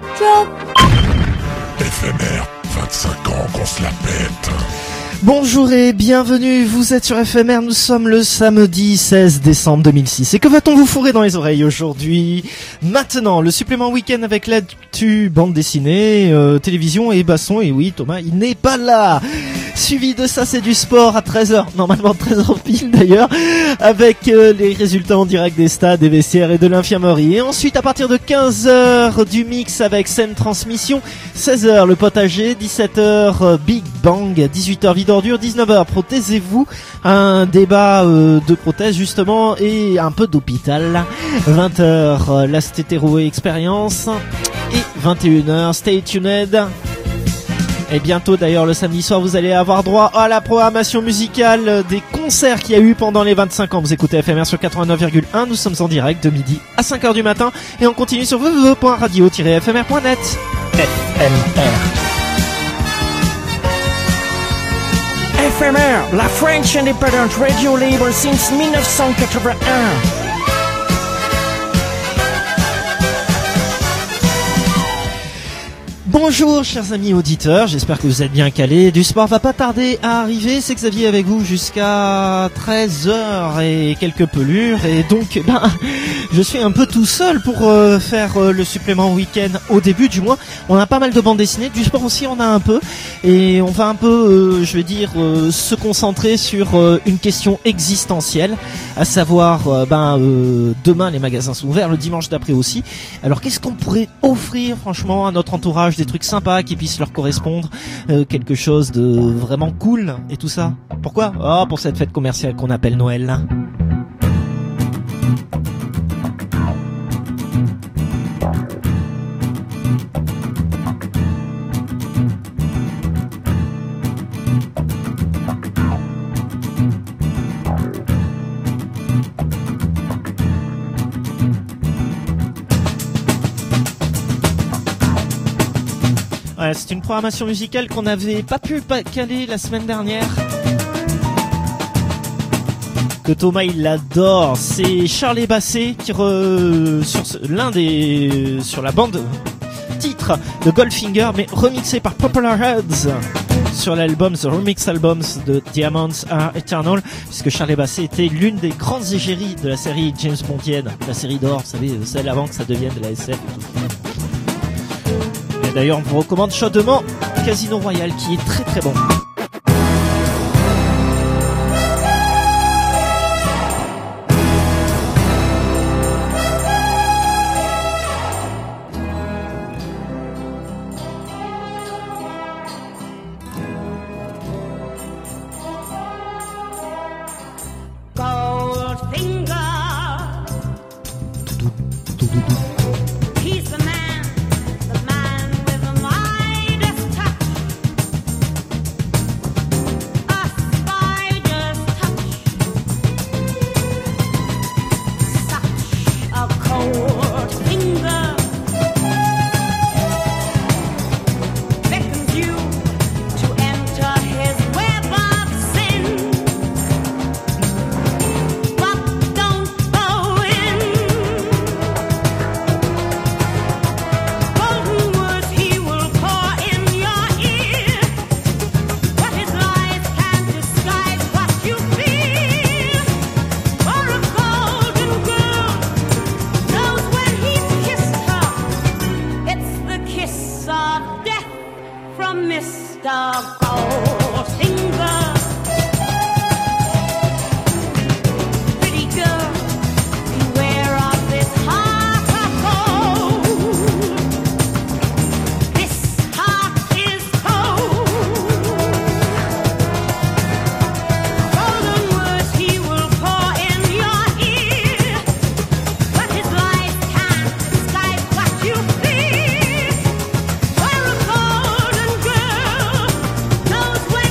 Ciao. Éphémère, 25 ans qu'on se la pète. Bonjour et bienvenue, vous êtes sur FMR, nous sommes le samedi 16 décembre 2006. Et que va-t-on vous fourrer dans les oreilles aujourd'hui? Maintenant, le supplément week-end avec l'actu bande dessinée, télévision et basson. Et oui, Thomas, il n'est pas là. Suivi de ça, c'est du sport à 13h, normalement 13h pile d'ailleurs, avec les résultats en direct des stades, des vestiaires et de l'infirmerie. Et ensuite, à partir de 15h, du mix avec scène transmission, 16h le potager, 17h Big Bang, 18h vide ordure, 19h prothésez-vous, un débat de prothèse justement et un peu d'hôpital, 20h la stétéro expérience et 21h Stay Tuned. Et bientôt d'ailleurs le samedi soir vous allez avoir droit à la programmation musicale des concerts qu'il y a eu pendant les 25 ans. Vous écoutez FMR sur 89,1, nous sommes en direct de midi à 5h du matin et on continue sur www.radio-fmr.net. FMR. FMR, la French Independent Radio Label since 1981. Bonjour chers amis auditeurs, j'espère que vous êtes bien calés. Du sport va pas tarder à arriver, c'est Xavier avec vous jusqu'à 13h et quelques pelures. Et donc je suis un peu tout seul pour faire le supplément week-end au début du mois. On a pas mal de bandes dessinées, du sport aussi on a un peu. Et on va un peu, se concentrer sur une question existentielle. À savoir, demain les magasins sont ouverts, le dimanche d'après aussi. Alors qu'est-ce qu'on pourrait offrir franchement à notre entourage, des trucs sympas qui puissent leur correspondre, quelque chose de vraiment cool et tout ça. Pourquoi ? Pour cette fête commerciale qu'on appelle Noël. Ouais, c'est une programmation musicale qu'on n'avait pas pu caler la semaine dernière. Que Thomas il l'adore, c'est Charlie Basset qui sur la bande titre de Goldfinger, mais remixé par Popular Heads sur l'album The Remix Albums de Diamonds Are Eternal, puisque Charlie Basset était l'une des grandes égéries de la série James Bondienne, la série d'or, vous savez, celle avant que ça devienne de la SF et tout. D'ailleurs, on vous recommande chaudement Casino Royale, qui est très très bon. Knows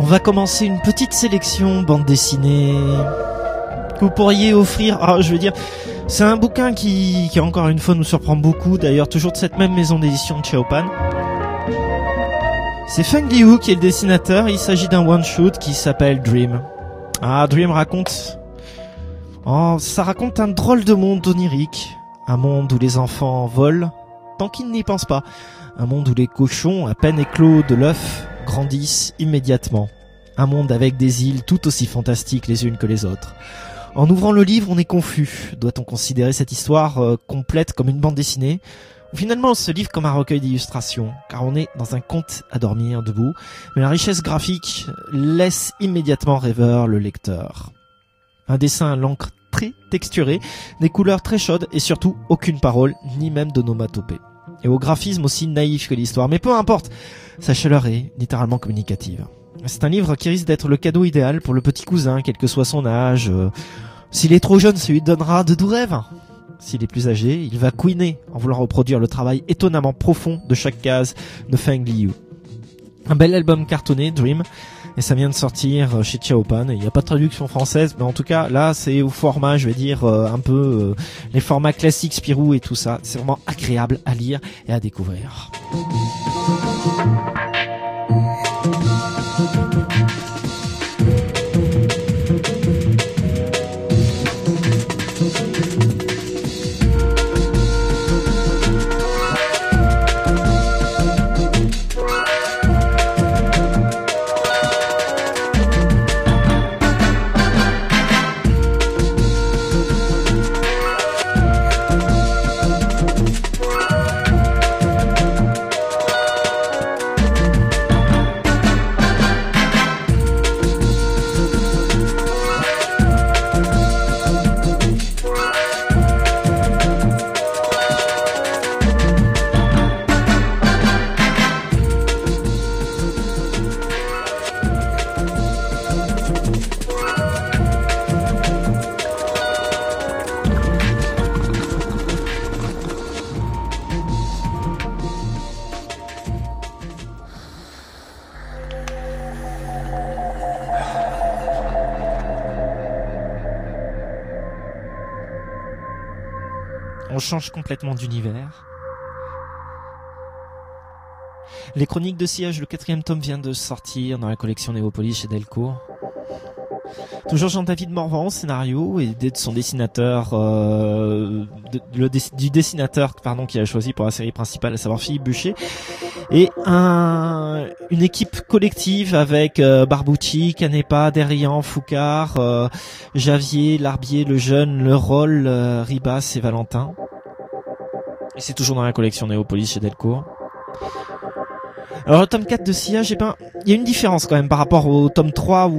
va commencer une petite sélection bande dessinée que vous pourriez offrir. Ah, je veux dire, c'est un bouquin qui encore une fois nous surprend beaucoup, d'ailleurs toujours de cette même maison d'édition de Chaopan. C'est Feng Liu qui est le dessinateur, il s'agit d'un one-shot qui s'appelle Dream. Ah, Dream raconte... Oh, ça raconte un drôle de monde onirique, un monde où les enfants volent tant qu'ils n'y pensent pas, un monde où les cochons, à peine éclos de l'œuf, grandissent immédiatement, un monde avec des îles tout aussi fantastiques les unes que les autres. En ouvrant le livre, on est confus. Doit-on considérer cette histoire complète comme une bande dessinée, ou finalement on se livre comme un recueil d'illustrations, car on est dans un conte à dormir debout, mais la richesse graphique laisse immédiatement rêveur le lecteur. Un dessin à l'encre très texturé, des couleurs très chaudes et surtout aucune parole, ni même d'onomatopée. Et au graphisme aussi naïf que l'histoire, mais peu importe, sa chaleur est littéralement communicative. C'est un livre qui risque d'être le cadeau idéal pour le petit cousin, quel que soit son âge. S'il est trop jeune, ça lui donnera de doux rêves. S'il est plus âgé, il va couiner en voulant reproduire le travail étonnamment profond de chaque case de Feng Liu. Un bel album cartonné, Dream, et ça vient de sortir chez Chaopan. Il n'y a pas de traduction française, mais en tout cas, là, c'est au format, je vais dire, un peu les formats classiques Spirou et tout ça. C'est vraiment agréable à lire et à découvrir. On change complètement d'univers. Les Chroniques de Sillage, le 4e tome vient de sortir dans la collection Néopolis chez Delcourt. Toujours Jean-David Morvan au scénario, aidé de son dessinateur, du dessinateur qui a choisi pour la série principale, à savoir Philippe Bûcher, et une équipe collective avec Barbucci, Canepa, Derrian, Foucard, Javier, Larbier, Le Jeune, Le Roll, Ribas et Valentin. Et c'est toujours dans la collection Néopolis chez Delcourt. Alors le tome 4 de Sillage, il y a une différence quand même par rapport au tome 3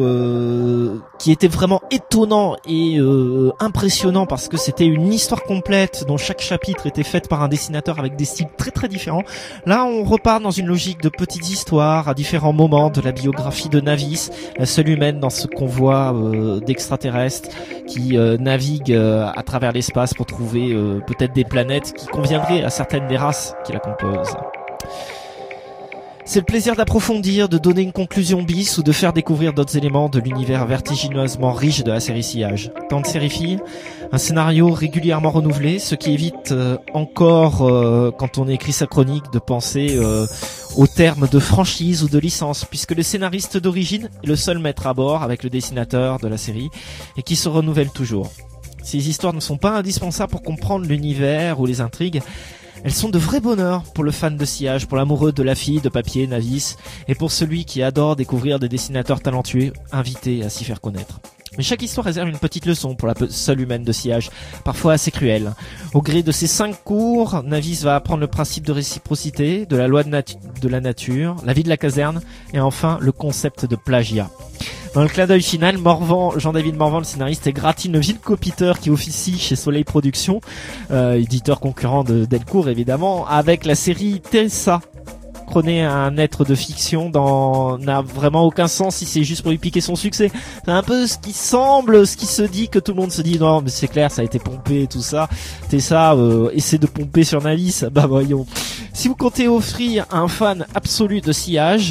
qui était vraiment étonnant et impressionnant parce que c'était une histoire complète dont chaque chapitre était fait par un dessinateur avec des styles très très différents. Là, on repart dans une logique de petites histoires à différents moments de la biographie de Navis, la seule humaine dans ce convoi d'extraterrestres qui navigue à travers l'espace pour trouver peut-être des planètes qui conviendraient à certaines des races qui la composent. C'est le plaisir d'approfondir, de donner une conclusion bis ou de faire découvrir d'autres éléments de l'univers vertigineusement riche de la série Sillage. Tant de séries, un scénario régulièrement renouvelé, ce qui évite encore, quand on écrit sa chronique, de penser au terme de franchise ou de licence, puisque le scénariste d'origine est le seul maître à bord avec le dessinateur de la série et qui se renouvelle toujours. Ces histoires ne sont pas indispensables pour comprendre l'univers ou les intrigues. Elles sont de vrais bonheurs pour le fan de Sillage, pour l'amoureux de la fille de papier, Navis, et pour celui qui adore découvrir des dessinateurs talentueux, invités à s'y faire connaître. Mais chaque histoire réserve une petite leçon pour la seule humaine de Sillage, parfois assez cruelle. Au gré de ces 5 cours, Navis va apprendre le principe de réciprocité, de la loi de la nature, la vie de la caserne, et enfin le concept de plagiat. Dans le clin d'œil final, Jean-David Morvan, le scénariste, égratigne le vil copiteur qui officie chez Soleil Productions, éditeur concurrent de Delcourt évidemment, avec la série Tessa. Prenez un être de fiction n'a vraiment aucun sens si c'est juste pour lui piquer son succès. C'est un peu ce qui se dit, que tout le monde se dit non mais c'est clair, ça a été pompé et tout ça. Tessa essaie de pomper sur Navis, bah voyons. Si vous comptez offrir à un fan absolu de Sillage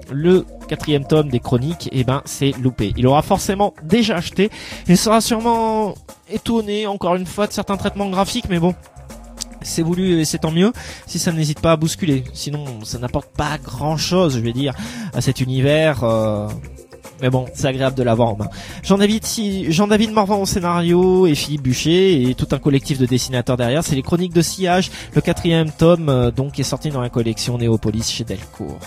le 4e tome des chroniques, eh ben c'est loupé. Il aura forcément déjà acheté. Il sera sûrement étonné encore une fois de certains traitements graphiques, mais bon, c'est voulu et c'est tant mieux si ça n'hésite pas à bousculer. Sinon ça n'apporte pas grand chose, je vais dire, à cet univers. Mais bon, c'est agréable de l'avoir en main. Jean-David Morvan au scénario et Philippe Bûcher et tout un collectif de dessinateurs derrière. C'est les Chroniques de Sillage. Le 4e tome donc est sorti dans la collection Néopolis chez Delcourt.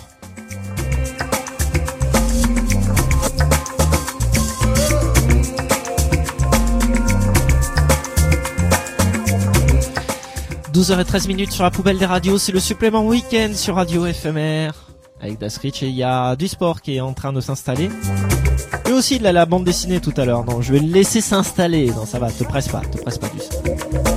« 12h13 sur la poubelle des radios, c'est le supplément week-end sur Radio FMR. Avec Das Rich, et il y a du sport qui est en train de s'installer. Et aussi de la bande dessinée tout à l'heure. Non, je vais le laisser s'installer. Non, ça va, te presse pas du tout.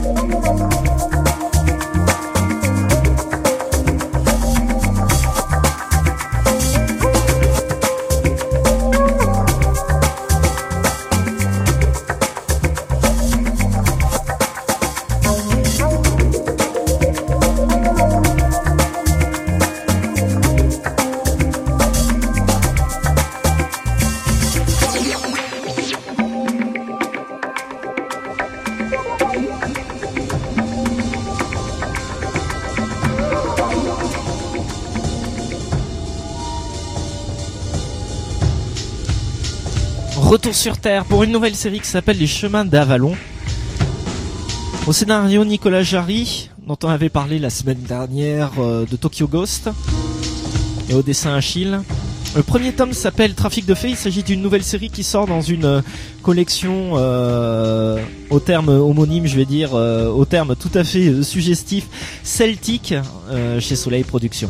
Retour sur Terre pour une nouvelle série qui s'appelle Les Chemins d'Avalon. Au scénario Nicolas Jarry, dont on avait parlé la semaine dernière de Tokyo Ghost, et au dessin Achille. Le premier tome s'appelle Trafic de Fées. Il s'agit d'une nouvelle série qui sort dans une collection au terme homonyme, je vais dire, au terme tout à fait suggestif, celtique, chez Soleil Productions.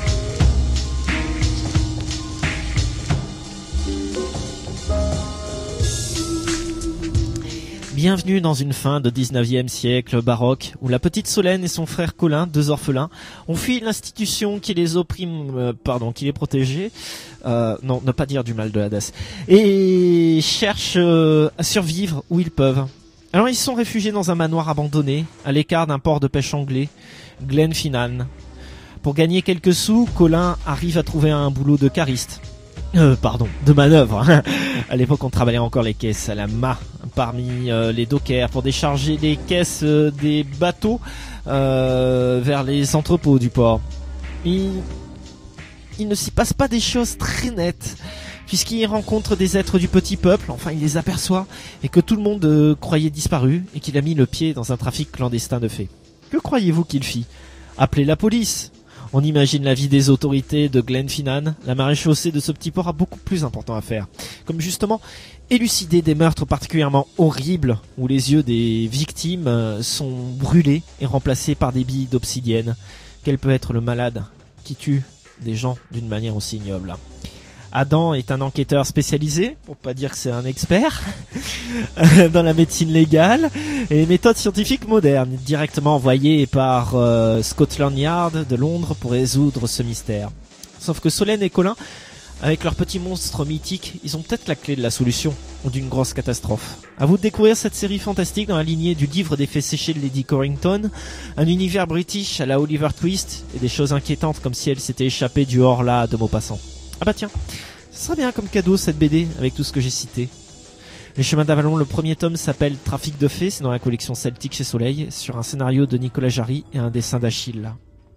Bienvenue dans une fin de 19e siècle baroque où la petite Solène et son frère Colin, deux orphelins, ont fui l'institution qui les opprime, qui les protégeait. Non, ne pas dire du mal de Hadès. Et cherchent à survivre où ils peuvent. Alors ils sont réfugiés dans un manoir abandonné, à l'écart d'un port de pêche anglais, Glenfinnan. Pour gagner quelques sous, Colin arrive à trouver un boulot de cariste. De manœuvre. À l'époque, on travaillait encore les caisses à la main parmi les dockers pour décharger les caisses des bateaux vers les entrepôts du port. Il ne s'y passe pas des choses très nettes, puisqu'il rencontre des êtres du petit peuple, enfin il les aperçoit, et que tout le monde croyait disparu, et qu'il a mis le pied dans un trafic clandestin de fées. Que croyez-vous qu'il fit? Appeler la police? On imagine la vie des autorités de Glenfinnan. La maréchaussée de ce petit port a beaucoup plus important à faire. Comme justement élucider des meurtres particulièrement horribles où les yeux des victimes sont brûlés et remplacés par des billes d'obsidienne. Quel peut être le malade qui tue des gens d'une manière aussi ignoble? Adam est un enquêteur spécialisé, pour pas dire que c'est un expert, dans la médecine légale et les méthodes scientifiques modernes, directement envoyé par Scotland Yard de Londres pour résoudre ce mystère. Sauf que Solène et Colin, avec leurs petits monstres mythiques, ils ont peut-être la clé de la solution, ou d'une grosse catastrophe. À vous de découvrir cette série fantastique dans la lignée du livre des faits séchés de Lady Corrington, un univers british à la Oliver Twist, et des choses inquiétantes comme si elle s'était échappée du hors-là de Maupassant. Ah bah tiens, ce serait bien comme cadeau cette BD avec tout ce que j'ai cité. Les Chemins d'Avalon, le premier tome s'appelle Trafic de Fées, c'est dans la collection Celtique chez Soleil, sur un scénario de Nicolas Jarry et un dessin d'Achille.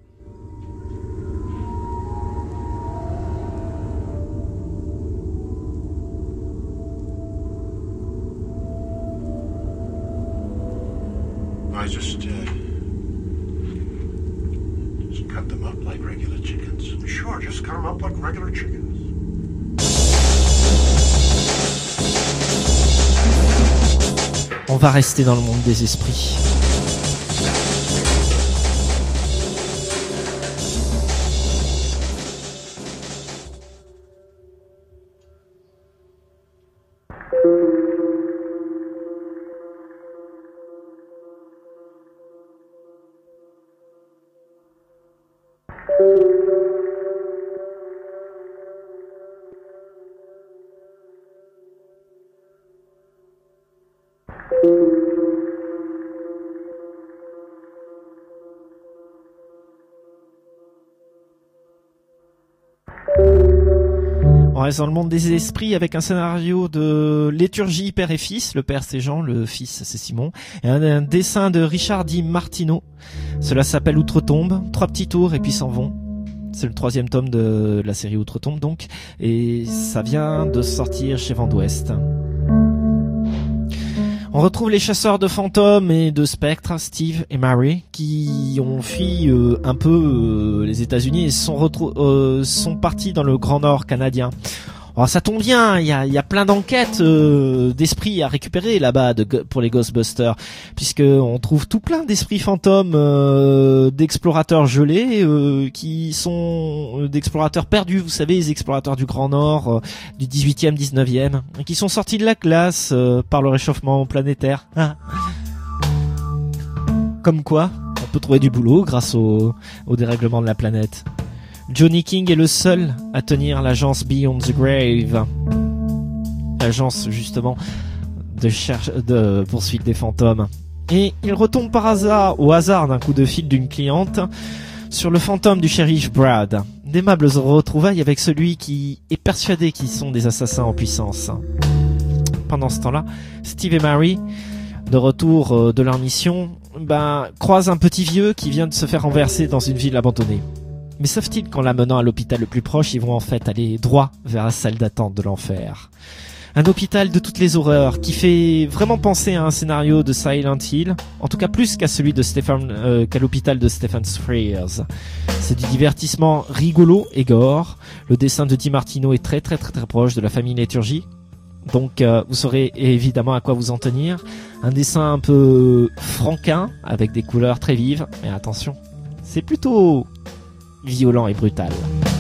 I just cut them up like regular chickens. Sure, just cut them up like regular chickens. On va rester dans le monde des esprits. On reste dans le monde des esprits avec un scénario de liturgie père et fils. Le père c'est Jean, le fils c'est Simon. Et un dessin de Richard Di Martino. Cela s'appelle Outre-tombe. 3 petits tours et puis s'en vont. C'est le 3e tome de la série Outre-tombe donc. Et ça vient de sortir chez Vent d'Ouest. On retrouve les chasseurs de fantômes et de spectres, Steve et Mary, qui ont fui un peu les États-Unis et sont partis dans le Grand Nord canadien. Alors ça tombe bien, il y a plein d'enquêtes d'esprits à récupérer là-bas pour les Ghostbusters, puisque on trouve tout plein d'esprits fantômes d'explorateurs gelés qui sont d'explorateurs perdus, vous savez, les explorateurs du Grand Nord du 18e, 19e, qui sont sortis de la glace par le réchauffement planétaire. Ah. Comme quoi, on peut trouver du boulot grâce au dérèglement de la planète. Johnny King est le seul à tenir l'agence Beyond the Grave, l'agence justement de poursuite des fantômes. Et il retombe au hasard d'un coup de fil d'une cliente sur le fantôme du shérif Brad. D'aimables retrouvailles avec celui qui est persuadé qu'ils sont des assassins en puissance. Pendant ce temps-là, Steve et Mary, de retour de leur mission, croisent un petit vieux qui vient de se faire renverser dans une ville abandonnée. Mais savent-ils qu'en l'amenant à l'hôpital le plus proche, ils vont en fait aller droit vers la salle d'attente de l'enfer. Un hôpital de toutes les horreurs qui fait vraiment penser à un scénario de Silent Hill, en tout cas plus qu'à celui de qu'à l'hôpital de Stephen Frears. C'est du divertissement rigolo et gore. Le dessin de Di Martino est très très très très proche de la famille Liturgie. Donc vous saurez évidemment à quoi vous en tenir. Un dessin un peu franquin avec des couleurs très vives, mais attention, c'est plutôt violent et brutal.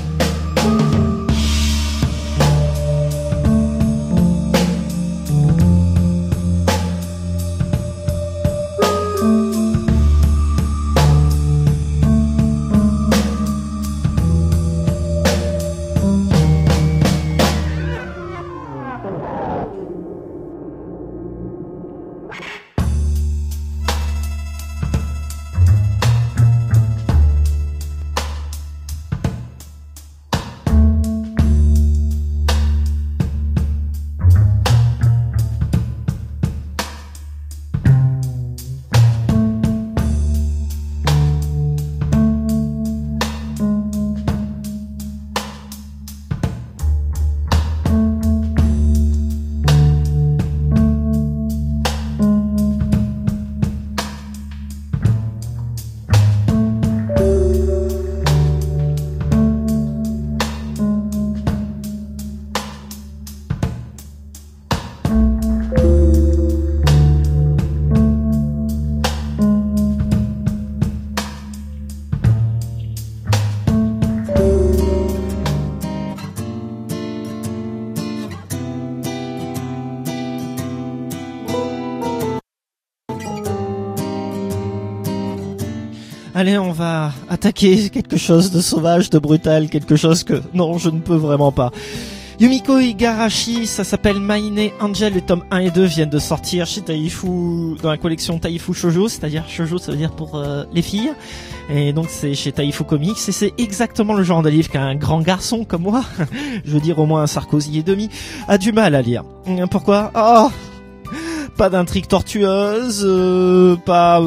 Allez, on va attaquer quelque chose de sauvage, de brutal, quelque chose que... Non, je ne peux vraiment pas. Yumiko Igarashi, ça s'appelle Maine Angel, les tomes 1 et 2 viennent de sortir chez Taifu, dans la collection Taifu Shoujo, c'est-à-dire Shoujo ça veut dire pour les filles, et donc c'est chez Taifu Comics, et c'est exactement le genre de livre qu'un grand garçon comme moi, je veux dire au moins un Sarkozy et demi, a du mal à lire. Pourquoi ? Pas d'intrigue tortueuse, pas,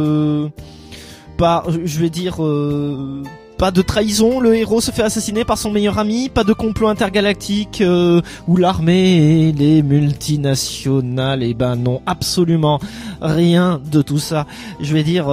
je vais dire... pas de trahison, le héros se fait assassiner par son meilleur ami, pas de complot intergalactique où l'armée et les multinationales, et ben non, absolument rien de tout ça. Je vais dire...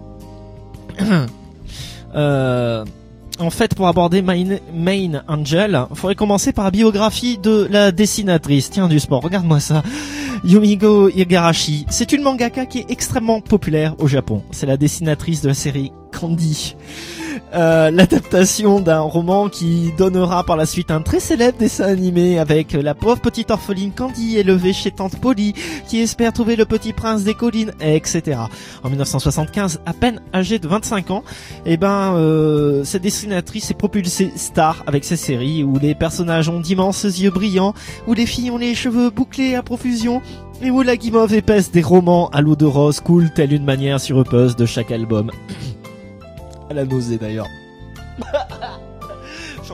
en fait, pour aborder Maine Angel, il faudrait commencer par la biographie de la dessinatrice. Tiens, du sport, regarde-moi ça. Yumiko Igarashi, c'est une mangaka qui est extrêmement populaire au Japon. C'est la dessinatrice de la série Candy. L'adaptation d'un roman qui donnera par la suite un très célèbre dessin animé avec la pauvre petite orpheline Candy élevée chez Tante Polly qui espère trouver le petit prince des collines, etc. En 1975, à peine âgée de 25 ans, cette dessinatrice est propulsée star avec ses séries où les personnages ont d'immenses yeux brillants, où les filles ont les cheveux bouclés à profusion et où la guimauve épaisse des romans à l'eau de rose coule telle une manière sirupeuse de chaque album. À la nausée d'ailleurs.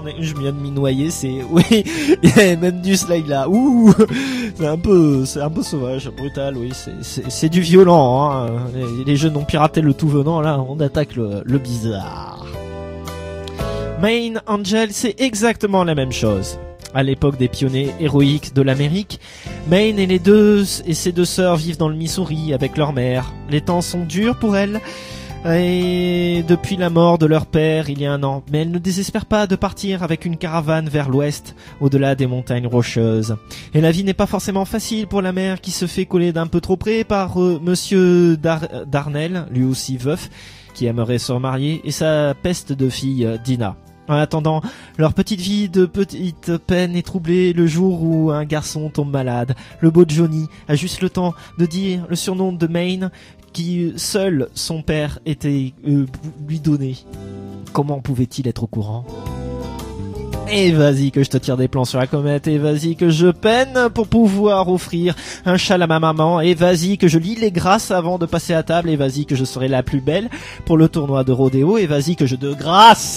je viens de m'y noyer, oui, il y a même du slide là. Ouh, c'est un peu sauvage, brutal, oui, c'est du violent, hein. Les jeunes ont piraté le tout venant, là, on attaque le bizarre. Main Angel, c'est exactement la même chose. À l'époque des pionniers héroïques de l'Amérique, Main et ses deux sœurs vivent dans le Missouri avec leur mère. Les temps sont durs pour elles. Et depuis la mort de leur père il y a 1 an, mais elle ne désespère pas de partir avec une caravane vers l'ouest, au-delà des montagnes rocheuses. Et la vie n'est pas forcément facile pour la mère qui se fait coller d'un peu trop près par Monsieur Darnell, lui aussi veuf, qui aimerait se remarier, et sa peste de fille Dina. En attendant, leur petite vie de petite peine est troublée le jour où un garçon tombe malade. Le beau Johnny a juste le temps de dire le surnom de Main qui seul son père était lui donné. Comment pouvait-il être au courant ? Et vas-y que je te tire des plans sur la comète, et vas-y que je peine pour pouvoir offrir un châle à ma maman, et vas-y que je lis les grâces avant de passer à table, et vas-y que je serai la plus belle pour le tournoi de rodéo, et vas-y que je de grâce.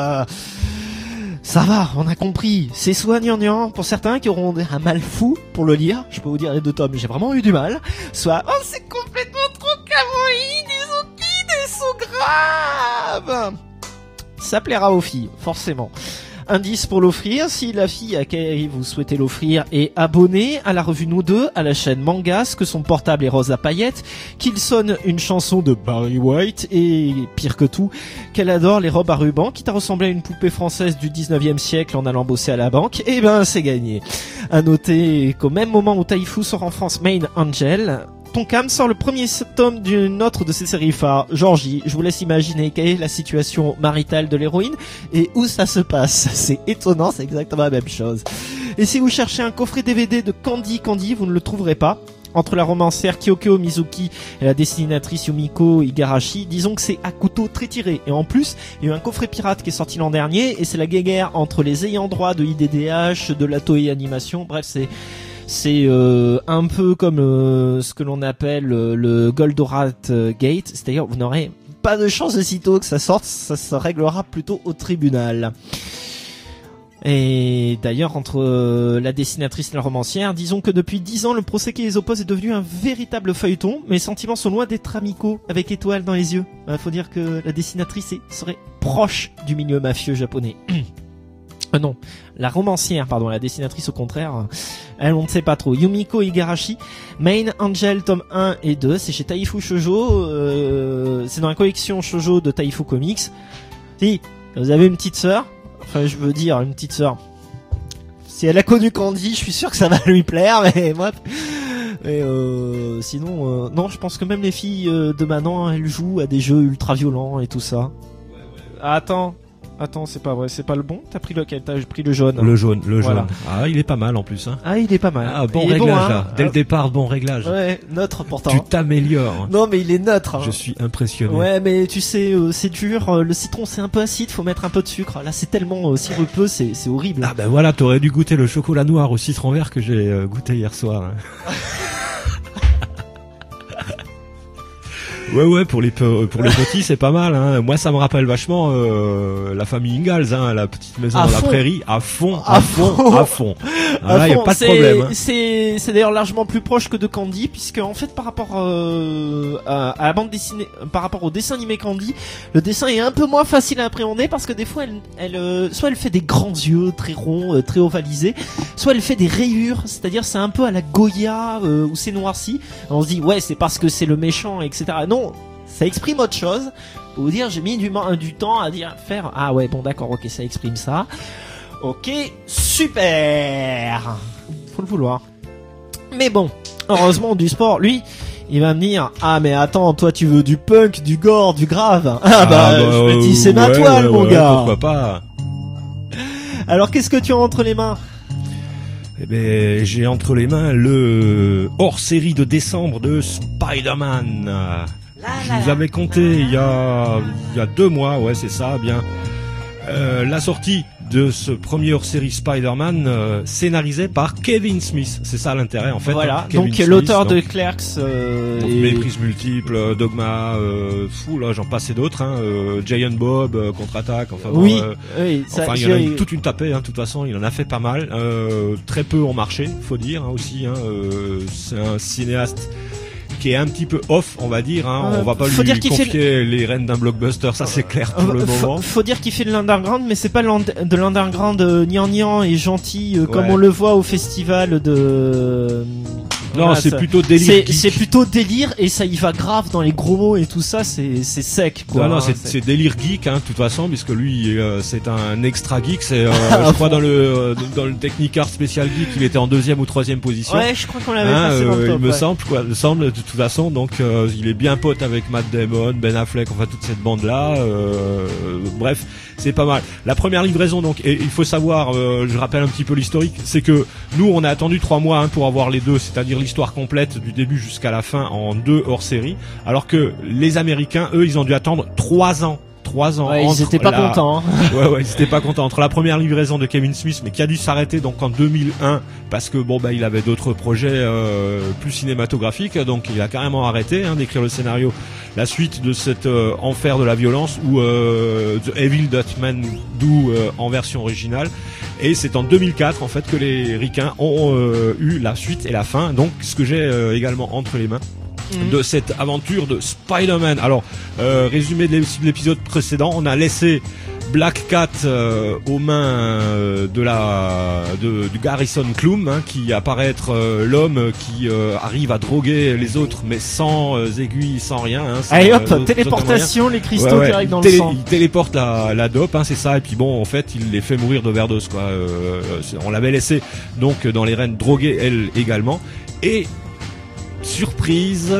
Ça va, on a compris. C'est soit gnangnan pour certains qui auront un mal fou pour le lire, je peux vous dire les 2 tomes, j'ai vraiment eu du mal, soit oh c'est complètement trop kawaii, des sous graves. Ça plaira aux filles, forcément. Indice pour l'offrir, si la fille à qui vous souhaitez l'offrir est abonnée à la revue Nous Deux, à la chaîne Mangas, que son portable est rose à paillettes, qu'il sonne une chanson de Barry White, et pire que tout, qu'elle adore les robes à ruban, quitte à ressembler à une poupée française du 19e siècle en allant bosser à la banque, et ben c'est gagné. À noter qu'au même moment où Taifu sort en France Main Angel, Tonkam sort le premier tome d'une autre de ses séries phares, Georgie. Je vous laisse imaginer quelle est la situation maritale de l'héroïne et où ça se passe. C'est étonnant, c'est exactement la même chose. Et si vous cherchez un coffret DVD de Candy, vous ne le trouverez pas. Entre la romancière Kyoko Mizuki et la dessinatrice Yumiko Igarashi, disons que c'est à couteau très tiré. Et en plus, il y a eu un coffret pirate qui est sorti l'an dernier, et c'est la guerre entre les ayants droit de IDDH, de la Toei Animation, bref c'est un peu comme ce que l'on appelle le Goldorat Gate, c'est-à-dire vous n'aurez pas de chance de sitôt que ça sorte, ça se réglera plutôt au tribunal. Et d'ailleurs, entre la dessinatrice et la romancière, disons que depuis 10 ans, le procès qui les oppose est devenu un véritable feuilleton, mais les sentiments sont loin d'être amicaux, avec étoiles dans les yeux. Faut dire que la dessinatrice serait proche du milieu mafieux japonais. Non, la romancière, pardon, la dessinatrice au contraire, elle on ne sait pas trop. Yumiko Igarashi, Main Angel tome 1 et 2, c'est chez Taifu Shoujo, c'est dans la collection Shoujo de Taifu Comics. Si, vous avez une petite sœur, enfin je veux dire une petite sœur, si elle a connu Candy, je suis sûr que ça va lui plaire, mais moi... Et sinon, non, je pense que même les filles de maintenant, elles jouent à des jeux ultra violents et tout ça. Attends, c'est pas vrai, c'est pas le bon. T'as pris lequel? T'as pris le jaune. Le jaune. Voilà. Ah, il est pas mal en plus, hein. Ah, il est pas mal. Ah, bon il réglage, bon, hein. là. Dès le départ, bon réglage. Ouais, neutre pourtant. Tu t'améliores. Non, mais il est neutre. Hein. Je suis impressionné. Ouais, mais tu sais, c'est dur. Le citron, c'est un peu acide. Faut mettre un peu de sucre. Là, c'est tellement sirupeux, c'est horrible. Ah ben voilà, t'aurais dû goûter le chocolat noir au citron vert que j'ai goûté hier soir. Hein. Ouais, pour les petits, c'est pas mal, hein. Moi, ça me rappelle vachement, la famille Ingalls, hein, la petite maison dans la prairie, à fond. Ah, là, y a pas de problème, hein. C'est d'ailleurs largement plus proche que de Candy, puisque, en fait, par rapport, à la bande dessinée, par rapport au dessin animé Candy, le dessin est un peu moins facile à appréhender, parce que des fois, soit elle fait des grands yeux, très ronds, très ovalisés, soit elle fait des rayures, c'est-à-dire, c'est un peu à la Goya, où c'est noirci. On se dit, ouais, c'est parce que c'est le méchant, etc. Non, ça exprime autre chose. Pour vous dire, j'ai mis du temps à faire. Ah ouais, bon d'accord, ok, ça exprime ça. Ok, super. Faut le vouloir. Mais bon, heureusement du sport, lui, il va me dire, ah mais attends, toi tu veux du punk, du gore, du grave. Je me dis, c'est ma toile, mon gars. Pourquoi pas. Alors qu'est-ce que tu as entre les mains? Eh ben, j'ai entre les mains le hors-série de décembre de Spider-Man. Je vous avais compté il y a 2 mois, ouais, c'est ça, bien. la sortie de ce premier hors-série Spider-Man scénarisé par Kevin Smith. C'est ça l'intérêt en fait. Voilà, Kevin donc Smith, l'auteur de Clerks et Méprise multiple, Dogma, là j'en passe et d'autres, Giant Bob, Contre-attaque, enfin oui, bon, oui, ça, enfin il y en a eu toute une tapée, de toute façon il en a fait pas mal, très peu ont marché, faut dire aussi, c'est un cinéaste qui est un petit peu off, on va dire, on va pas lui confier les rênes d'un blockbuster, ça c'est clair pour le moment. Faut dire qu'il fait de l'underground, mais c'est pas de l'underground gnangnan et gentil comme on le voit au festival de... Non, voilà, c'est plutôt délire. C'est plutôt délire et ça y va grave dans les gros mots et tout ça, c'est sec quoi. Non, c'est délire geek de toute façon, puisque lui c'est un extra geek, c'est je crois dans le Technic Art Special Geek, il était en 2e ou 3e position. Ouais, je crois qu'on l'avait passé dans le top. Il me semble de toute façon, donc il est bien pote avec Matt Damon, Ben Affleck, enfin toute cette bande là, bref, c'est pas mal. La première livraison donc, et il faut savoir, je rappelle un petit peu l'historique, c'est que nous on a attendu 3 mois pour avoir les deux, c'est-à-dire l'histoire complète du début jusqu'à la fin en 2 hors-série, alors que les Américains, eux, ils ont dû attendre 3 ans. 3 ans. Ouais, ils étaient pas contents. Ouais, ils étaient pas contents entre la première livraison de Kevin Smith, mais qui a dû s'arrêter donc en 2001 parce que il avait d'autres projets plus cinématographiques, donc il a carrément arrêté d'écrire le scénario. La suite de cet enfer de la violence ou The Evil That Men Do en version originale. Et c'est en 2004 en fait que les ricains ont eu la suite et la fin. Donc ce que j'ai également entre les mains de cette aventure de Spider-Man. Alors, résumé de l'épisode précédent, on a laissé Black Cat aux mains du Garrison Klum, qui apparaît être l'homme qui arrive à droguer les autres, mais sans aiguille, sans rien. Allez hop, téléportation, les cristaux qui arrivent dans le sang. Il téléporte la dope, c'est ça. Et puis bon, en fait, il les fait mourir d'overdose, quoi. On l'avait laissé donc dans les rênes droguées, elle également. Et surprise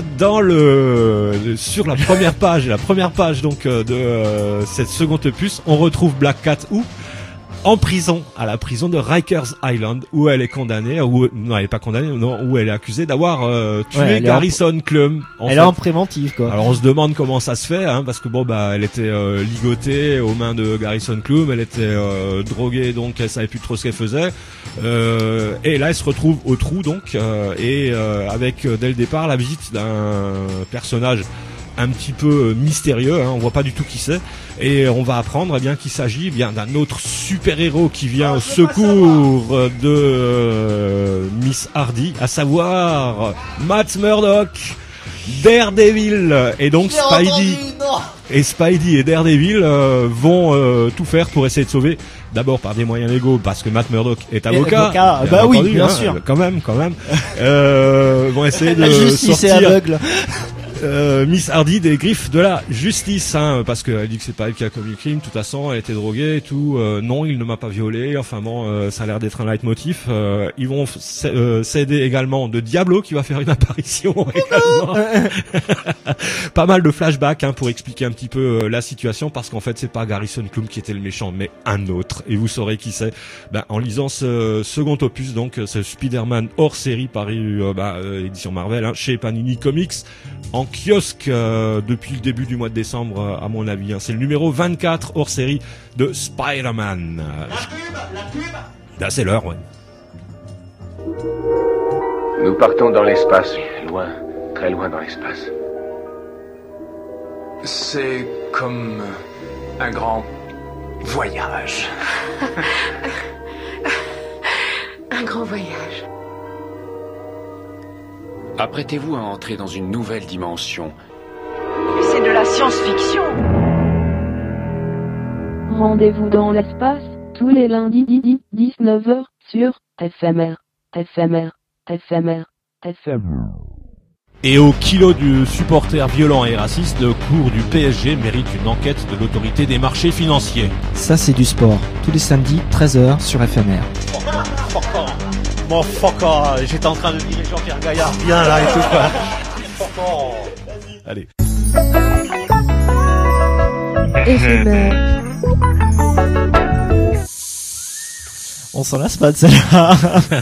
sur la première page donc de cette seconde opus, on retrouve Black Cat en prison, à la prison de Rikers Island, où elle est condamnée, non, elle est pas condamnée, non, où elle est accusée d'avoir tué Garrison Klum. Elle est en préventive, quoi. Alors on se demande comment ça se fait, parce que elle était ligotée aux mains de Garrison Klum, elle était droguée, donc elle savait plus trop ce qu'elle faisait. Et là elle se retrouve au trou, donc, avec dès le départ la visite d'un personnage un petit peu mystérieux, on voit pas du tout qui c'est, et on va apprendre qu'il s'agit d'un autre super-héros qui vient au secours de Miss Hardy, à savoir Matt Murdock, Daredevil, et donc Spidey et Daredevil vont tout faire pour essayer de sauver, d'abord par des moyens légaux, parce que Matt Murdock est avocat. Bah oui, bien sûr. Quand même. Vont essayer de la justice sortir. Est aveugle. Miss Hardy des griffes de la justice, parce qu'elle dit que c'est pas elle qui a commis le crime, de toute façon elle était droguée et tout, non il ne m'a pas violé, ça a l'air d'être un leitmotiv. Ils vont s'aider également de Diablo qui va faire une apparition également. Pas mal de flashbacks pour expliquer un petit peu la situation, parce qu'en fait c'est pas Garrison Klum qui était le méchant, mais un autre, et vous saurez qui c'est en lisant ce second opus, donc ce Spider-Man hors série paru édition Marvel, chez Panini Comics, en kiosque depuis le début du mois de décembre, à mon avis. C'est le numéro 24 hors série de Spider-Man. La pub. Là, c'est l'heure, ouais. Nous partons dans l'espace, loin, très loin dans l'espace. C'est comme un grand voyage. Un grand voyage. Apprêtez-vous à entrer dans une nouvelle dimension. C'est de la science-fiction. Rendez-vous dans l'espace, tous les lundis 19h, sur FMR. Et au kilo du supporter violent et raciste, le cours du PSG mérite une enquête de l'autorité des marchés financiers. Ça c'est du sport, tous les samedis, 13h, sur FMR. Mon fucker, j'étais en train de dire Jean-Pierre Gaillard, viens là et tout quoi. Allez. On s'en lasse pas de celle-là.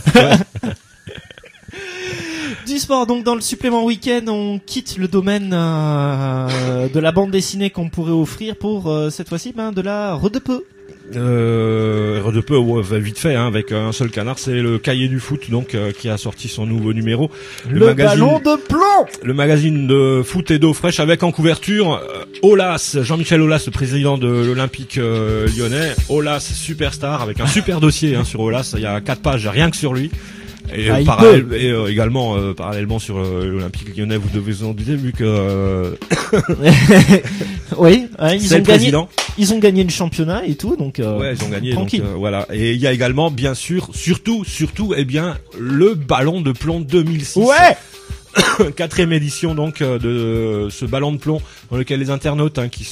Du sport, donc dans le supplément week-end, on quitte le domaine de la bande dessinée qu'on pourrait offrir pour cette fois-ci de la redepeu. De peu, vite fait, hein, avec un seul canard, c'est le Cahier du foot, donc qui a sorti son nouveau numéro. Le ballon de plomb. Le magazine de foot et d'eau fraîche avec en couverture Aulas, Jean-Michel Aulas, le président de l'Olympique lyonnais. Aulas, superstar, avec un super dossier sur Aulas. Il y a 4 pages rien que sur lui. Et, également parallèlement sur l'Olympique lyonnais, vous devez vous en douter vu que oui, ils ont gagné le championnat et tout, donc ouais, ils ont gagné, tranquille. Donc voilà. Et il y a également bien sûr, surtout le ballon de plomb 2006. Ouais. 4e édition donc de ce ballon de plomb dans lequel les internautes qui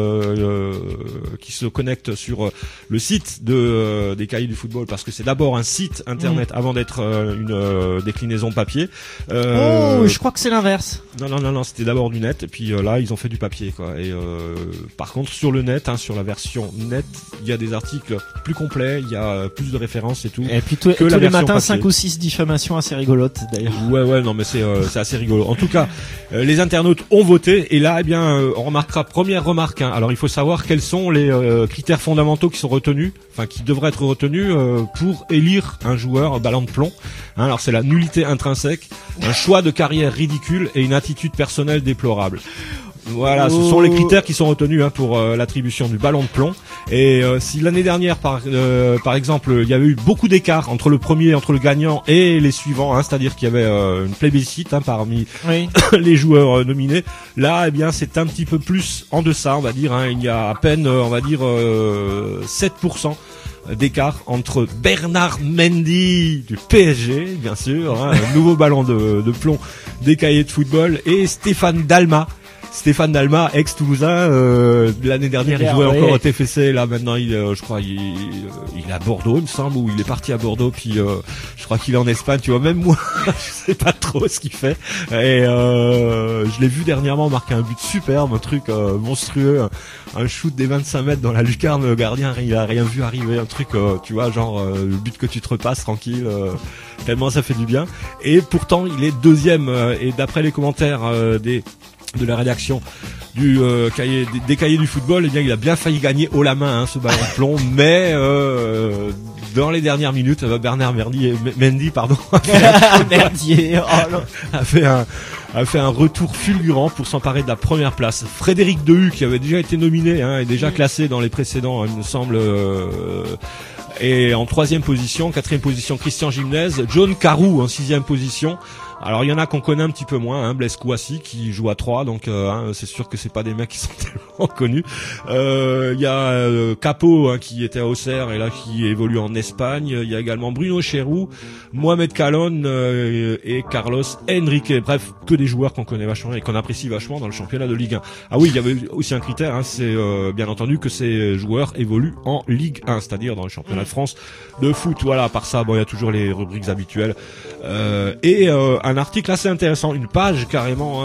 se connectent sur le site des Cahiers du football, parce que c'est d'abord un site internet avant d'être une déclinaison papier. Je crois que c'est l'inverse. Non, c'était d'abord du net et puis là ils ont fait du papier quoi. Et par contre sur le net, sur la version net, il y a des articles plus complets, il y a plus de références et tout. Et puis tous les matins 5 ou 6 diffamations assez rigolotes d'ailleurs. Ouais, non mais c'est assez rigolo. En tout cas, les internautes ont voté et là, on remarquera, première remarque. Alors, il faut savoir quels sont les critères fondamentaux qui sont retenus, qui devraient être retenus pour élire un joueur ballon de plomb. Alors, c'est la nullité intrinsèque, un choix de carrière ridicule et une attitude personnelle déplorable. Voilà, ce sont les critères qui sont retenus pour l'attribution du ballon de plomb. Et si l'année dernière, par exemple, il y avait eu beaucoup d'écart entre le gagnant et les suivants, c'est-à-dire qu'il y avait une plébiscite parmi les joueurs nominés, là, c'est un petit peu plus en deçà, on va dire. Il y a à peine, 7% d'écart entre Bernard Mendy du PSG, bien sûr, un nouveau ballon de plomb des Cahiers de football, et Stéphane Dalma, ex-Toulousain, l'année dernière, il jouait encore au TFC, là, maintenant, je crois, il est à Bordeaux, il me semble, ou il est parti à Bordeaux, puis, je crois qu'il est en Espagne, tu vois, même moi, je sais pas trop ce qu'il fait, et, je l'ai vu dernièrement marquer un but superbe, un truc, monstrueux, un shoot des 25 mètres dans la lucarne, le gardien, il a rien vu arriver, un truc, tu vois, genre, le but que tu te repasses tranquille, tellement ça fait du bien, et pourtant, il est 2e, et d'après les commentaires, de la rédaction des Cahiers du football, il a bien failli gagner haut la main ce ballon de plomb, mais dans les dernières minutes, Bernard Mendy a fait un retour fulgurant pour s'emparer de la première place. Frédéric Dehu, qui avait déjà été nominé et déjà classé dans les précédents, il me semble, et en 3e position. 4e position, Christian Gimnez. John Carou en 6e position. Alors il y en a qu'on connaît un petit peu moins, Blaise Kouassi qui joue à 3, donc c'est sûr que c'est pas des mecs qui sont tellement connus. Il y a Capo qui était à Auxerre et là qui évolue en Espagne. Il y a également Bruno Cherou, Mohamed Kalon et Carlos Henrique. Bref, que des joueurs qu'on connaît vachement et qu'on apprécie vachement dans le championnat de Ligue 1. Ah oui, il y avait aussi un critère, c'est bien entendu que ces joueurs évoluent en Ligue 1, c'est-à-dire dans le championnat de France de foot. Voilà, à part ça, il y a toujours les rubriques habituelles. Et un article assez intéressant, une page carrément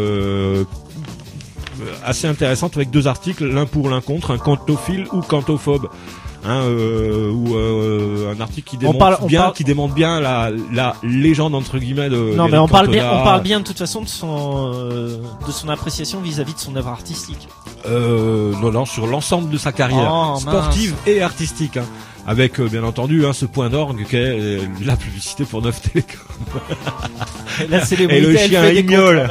assez intéressante avec 2 articles, l'un pour l'un contre, un cantophile ou cantophobe, ou un article qui démontre bien la légende entre guillemets de. Non, mais on parle bien de toute façon de son appréciation vis-à-vis de son œuvre artistique. Non, sur l'ensemble de sa carrière sportive et artistique. Avec bien entendu ce point d'orgue qu'est la publicité pour Neuf Télécom. Et le chien ignole.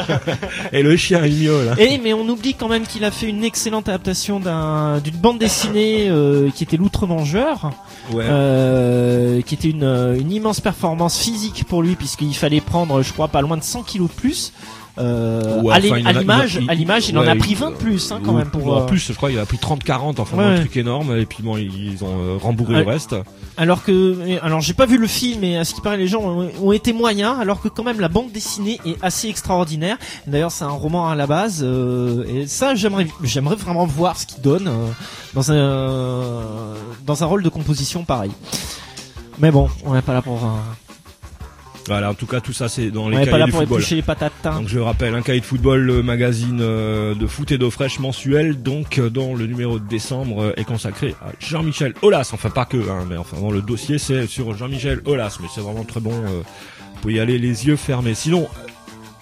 Mais on oublie quand même qu'il a fait une excellente adaptation d'une bande dessinée qui était L'Outre-Mangeur, qui était une immense performance physique pour lui, puisqu'il fallait prendre, je crois, pas loin de 100 kilos de plus. À l'image, il en a pris 20 de plus quand même pour. En plus, je crois, il a pris 30-40, un truc énorme. Et puis ils ont rembourré le reste. Alors j'ai pas vu le film, mais à ce qui paraît, les gens ont été moyens. Alors que quand même, la bande dessinée est assez extraordinaire. D'ailleurs, c'est un roman à la base, et ça, j'aimerais vraiment voir ce qu'il donne dans un rôle de composition pareil. Mais bon, on n'est pas là pour. Voilà, en tout cas, tout ça, c'est dans les Cahiers du football. On n'est pas là pour éplucher les patates. Donc, je rappelle, un Cahier de football, le magazine de foot et d'eau fraîche mensuel, donc, dont le numéro de décembre est consacré à Jean-Michel Aulas. Enfin, pas que, mais enfin, dans le dossier, c'est sur Jean-Michel Aulas. Mais c'est vraiment très bon. Vous pouvez y aller les yeux fermés. Sinon,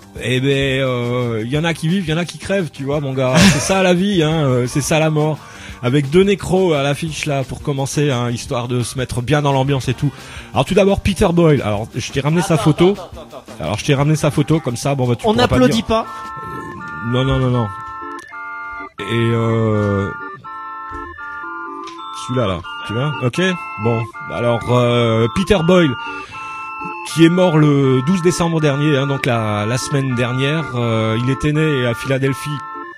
y en a qui vivent, il y en a qui crèvent, tu vois, mon gars. C'est ça la vie, c'est ça la mort. avec 2 nécros à l'affiche là pour commencer, hein, histoire de se mettre bien dans l'ambiance et tout. Alors tout d'abord Peter Boyle. Alors je t'ai ramené sa photo. Alors je t'ai ramené sa photo comme ça. Bon bah tu On pourras pas n'applaudit dire. pas. Non. Et celui-là là, tu vois? Ok. Bon, alors Peter Boyle, qui est mort le 12 décembre dernier, hein, donc la semaine dernière. Il était né à Philadelphie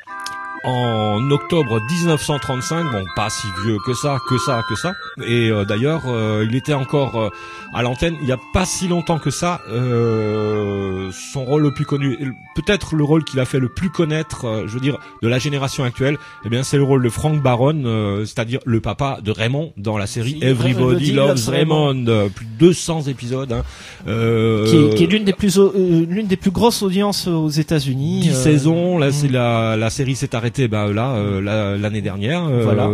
en octobre 1935, bon pas si vieux que ça. Et d'ailleurs, il était encore à l'antenne il y a pas si longtemps que ça. Son rôle le plus connu, peut-être le rôle qu'il a fait le plus connaître, je veux dire de la génération actuelle, eh bien c'est le rôle de Frank Baron, c'est-à-dire le papa de Raymond dans la série Everybody Loves Raymond. Plus de 200 épisodes, hein, qui est l'une des plus grosses audiences aux États-Unis. 10 saisons. Là, c'est la série s'est arrêtée l'année dernière. Voilà.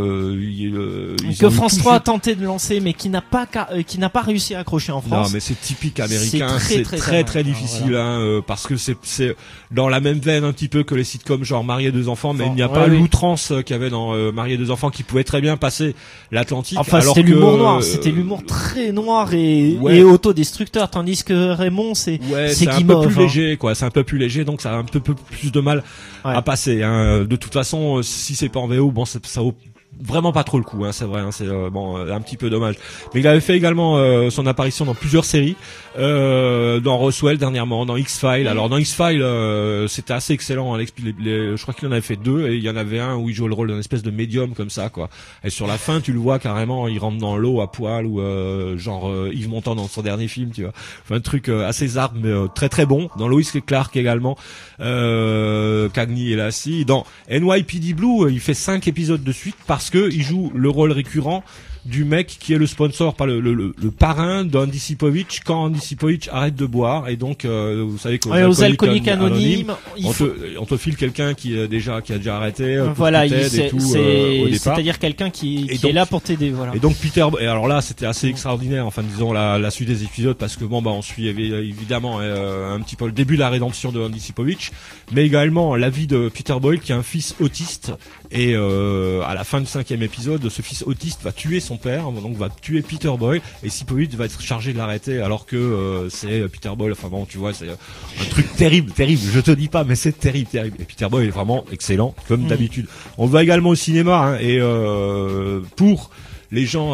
Que France 3 a tenté de lancer, mais qui n'a pas réussi à accrocher en France. Non, mais c'est typique américain. C'est très difficile, voilà. hein, parce que c'est dans la même veine un petit peu que les sitcoms genre Marié 2 enfants, mais il n'y a pas oui. l'outrance qu'il y avait dans Marié 2 enfants, qui pouvait très bien passer l'Atlantique. Enfin, alors c'était que, l'humour noir, c'était l'humour très noir et autodestructeur, tandis que Raymond, c'est un peu plus léger, quoi. C'est un peu plus léger, donc ça a un peu plus de mal à passer, hein. De toute façon, si c'est pas en VO, bon, ça vaut vraiment pas trop le coup, hein, c'est vrai, hein, c'est un petit peu dommage. Mais il avait fait également son apparition dans plusieurs séries, dans Roswell dernièrement, dans X-Files. Alors dans X-Files, c'était assez excellent, hein, je crois qu'il en avait fait 2, et il y en avait un où il jouait le rôle d'un espèce de médium comme ça, quoi. Et sur la fin, tu le vois carrément, il rentre dans l'eau à poil, ou genre Yves Montand dans son dernier film, tu vois. Enfin, un truc assez zarbe, mais très très bon. Dans Lois et Clark également, Cagney et Lassie. Dans NYPD Blue, il fait 5 épisodes de suite parce que il joue le rôle récurrent du mec qui est le sponsor, pas le parrain d'Andy Sipovich quand Andy Sipovich arrête de boire. Et donc vous savez qu'aux alcooliques anonymes, on te file quelqu'un qui a déjà arrêté, voilà, c'est-à-dire quelqu'un qui est là pour t'aider, voilà. Et donc Peter, et alors là c'était assez extraordinaire, enfin disons la suite des épisodes, parce que bon bah on suit évidemment un petit peu le début de la rédemption de Andy Sipovich, mais également la vie de Peter Boyle, qui a un fils autiste, et à la fin du 5e épisode, ce fils autiste va tuer son père, donc va tuer Peter Boyle, et Sipovich va être chargé de l'arrêter, alors que c'est Peter Boyle. Enfin bon, tu vois, c'est un truc terrible, je te dis pas, mais c'est terrible. Et Peter Boyle est vraiment excellent, comme d'habitude. On va également au cinéma, hein, et pour les gens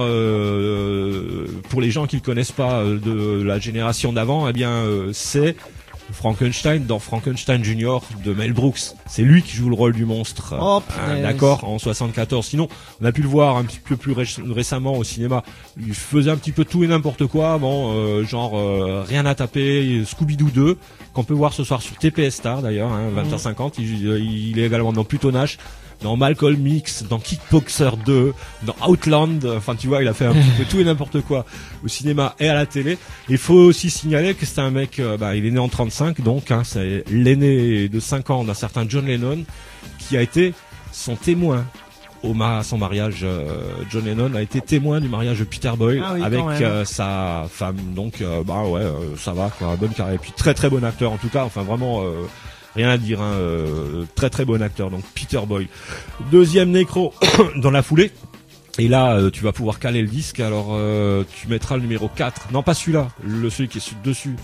qui le connaissent pas, de la génération d'avant, eh bien c'est Frankenstein dans Frankenstein Junior de Mel Brooks. C'est lui qui joue le rôle du monstre. D'accord, en 74. Sinon, on a pu le voir un petit peu plus récemment au cinéma. Il faisait un petit peu tout et n'importe quoi. Bon, rien à taper. Scooby-Doo 2, qu'on peut voir ce soir sur TPS Star d'ailleurs, hein, 20h50. Il est également dans Plutonage, dans Malcolm X, dans Kickboxer 2, dans Outland. Enfin, tu vois, il a fait un petit peu tout et n'importe quoi au cinéma et à la télé. Il faut aussi signaler que c'est un mec, il est né en 35, donc hein, c'est l'aîné de 5 ans d'un certain John Lennon, qui a été son témoin à son mariage. John Lennon a été témoin du mariage de Peter Boyle avec sa femme. Donc, ça va, quoi, bonne carrière. Et puis très très bon acteur en tout cas. Enfin, vraiment. Rien à dire, hein, très très bon acteur, donc Peter Boyle. Deuxième nécro dans la foulée. Et là, tu vas pouvoir caler le disque. Alors, tu mettras le numéro 4. Non, pas celui-là, celui qui est dessus.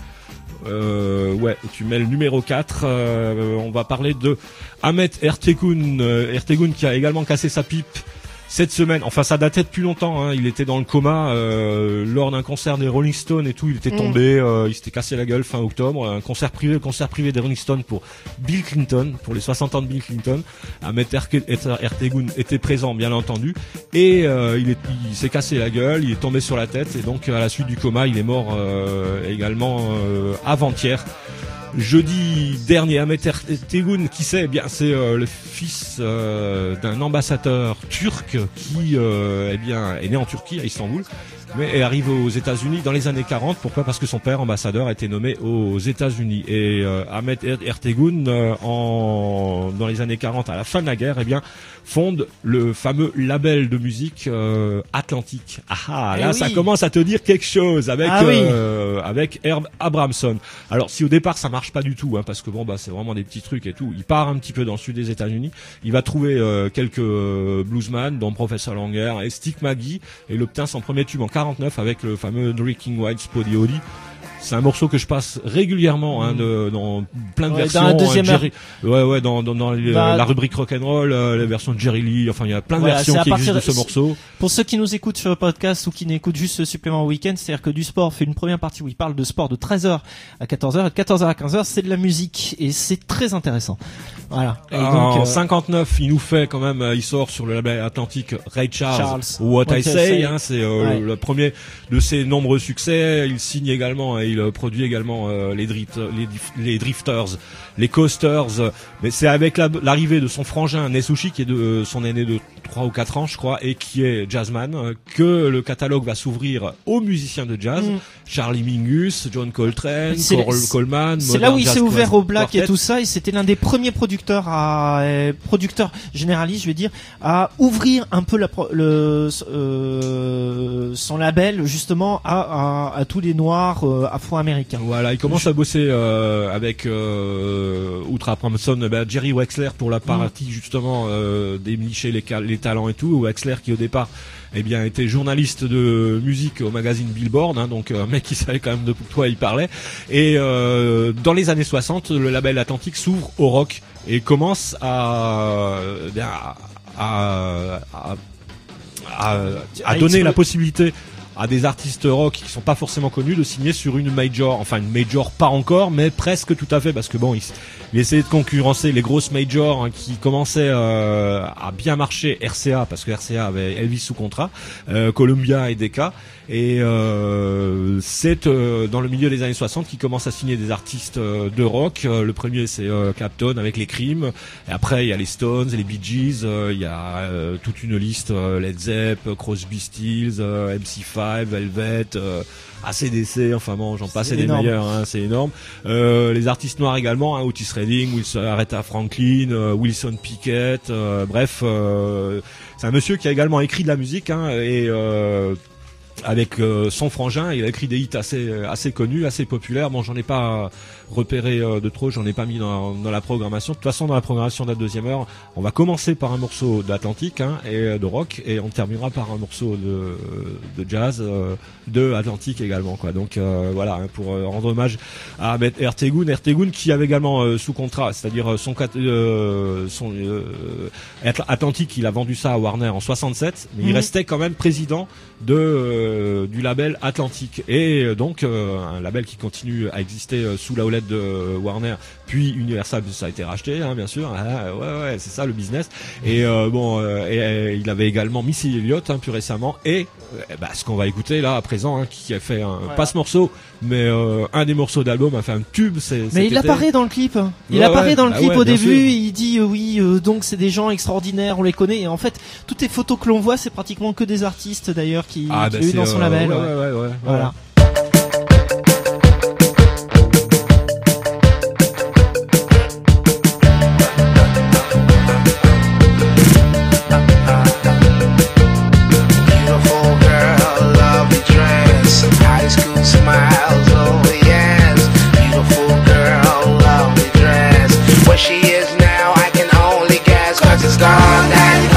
Tu mets le numéro 4. On va parler de Ahmet Ertegun. Ertegun qui a également cassé sa pipe cette semaine. Enfin, ça datait depuis longtemps, hein. Il était dans le coma lors d'un concert des Rolling Stones et tout. Il était tombé, il s'était cassé la gueule fin octobre. Un concert privé des Rolling Stones pour Bill Clinton, pour les 60 ans de Bill Clinton. Ahmet Ertegun était présent, bien entendu, et il s'est cassé la gueule, il est tombé sur la tête, et donc à la suite du coma, il est mort également avant-hier. Jeudi dernier, Ahmet Ertegun, qui c'est? Eh bien, c'est le fils d'un ambassadeur turc qui est né en Turquie, à Istanbul, mais est arrivé aux États-Unis dans les années 40. Pourquoi? Parce que son père, ambassadeur, a été nommé aux États-Unis. Et Ahmet Ertegun, dans les années 40, à la fin de la guerre, eh bien, fonde le fameux label de musique Atlantique. Là, ça commence à te dire quelque chose avec Herb Abramson. Alors, si au départ ça marche pas du tout, parce que c'est vraiment des petits trucs et tout. Il part un petit peu dans le sud des États-Unis. Il va trouver quelques bluesman, dont Professor Langer et Stick Maggie, et il obtient son premier tube en 49 avec le fameux Drinking White Spotty Holly. C'est un morceau que je passe régulièrement dans plein de versions. Dans la deuxième heure. Dans la rubrique rock'n'roll, la version de Jerry Lee. Enfin, il y a plein de versions qui existent de ce morceau. Pour ceux qui nous écoutent sur le podcast ou qui n'écoutent juste ce supplément week-end, c'est-à-dire que du sport fait une première partie où il parle de sport de 13h à 14h et de 14h à 15h, c'est de la musique et c'est très intéressant. Voilà. Et donc, en 59, il nous fait quand même, il sort sur le label Atlantique Ray Charles What I Say, c'est le premier de ses nombreux succès. Il signe également, il produit également les Drifters, les Coasters, mais c'est avec l'arrivée de son frangin Nesushi, qui est de son aîné de 3 ou 4 ans je crois, et qui est jazzman, que le catalogue va s'ouvrir aux musiciens de jazz. Charlie Mingus, John Coltrane, Coleman. C'est là où il s'est ouvert au black et tout ça, et c'était l'un des premiers producteurs généralistes, je vais dire, à ouvrir un peu son label justement à tous les noirs afro-américains. Voilà, il commence à bosser avec outre Abramson, Jerry Wexler pour la partie justement dénicher les talents et tout. Wexler qui au départ était journaliste de musique au magazine Billboard, donc un mec qui savait quand même de quoi il parlait. Et dans les années 60, le label Atlantique s'ouvre au rock et commence à donner la possibilité à des artistes rock qui sont pas forcément connus de signer sur une major pas encore, mais presque tout à fait, parce que il essayait de concurrencer les grosses majors qui commençaient à bien marcher, RCA, parce que RCA avait Elvis sous contrat, Columbia et Decca, et c'est dans le milieu des années 60 qu'il commence à signer des artistes de rock. Le premier c'est Clapton avec les Cream, et après il y a les Stones, les Bee Gees, il y a toute une liste, Led Zepp, Crosby, Stills, MC5, Velvet, AC/DC, j'en passe des meilleurs, c'est énorme. Les artistes noirs également, Otis Redding, Aretha Franklin, Wilson Pickett, bref, c'est un monsieur qui a également écrit de la musique, et avec son frangin, il a écrit des hits assez connus, assez populaires. J'en ai pas repéré de trop, j'en ai pas mis dans la programmation. De toute façon, dans la programmation de la deuxième heure, on va commencer par un morceau d'Atlantique et de rock, et on terminera par un morceau de jazz de Atlantique également, quoi. Donc voilà, pour rendre hommage à Ahmet Ertegun qui avait également sous contrat, c'est-à-dire son Atlantique, il a vendu ça à Warner en 67, mais il restait quand même président du label Atlantique, et donc un label qui continue à exister sous la houlette de Warner, puis Universal, ça a été racheté, bien sûr. Ouais, c'est ça le business. Et et il avait également Missy Elliott plus récemment, et ce qu'on va écouter là à présent, qui a fait pas ce morceau, mais un des morceaux d'album a fait un tube. Mais il apparaît dans le clip. Il apparaît dans le clip au début. Il dit donc c'est des gens extraordinaires, on les connaît. Et en fait, toutes les photos que l'on voit, c'est pratiquement que des artistes d'ailleurs qui ont eu dans son label. Voilà.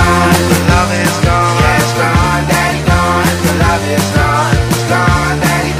Love is gone, daddy gone. Love is gone, daddy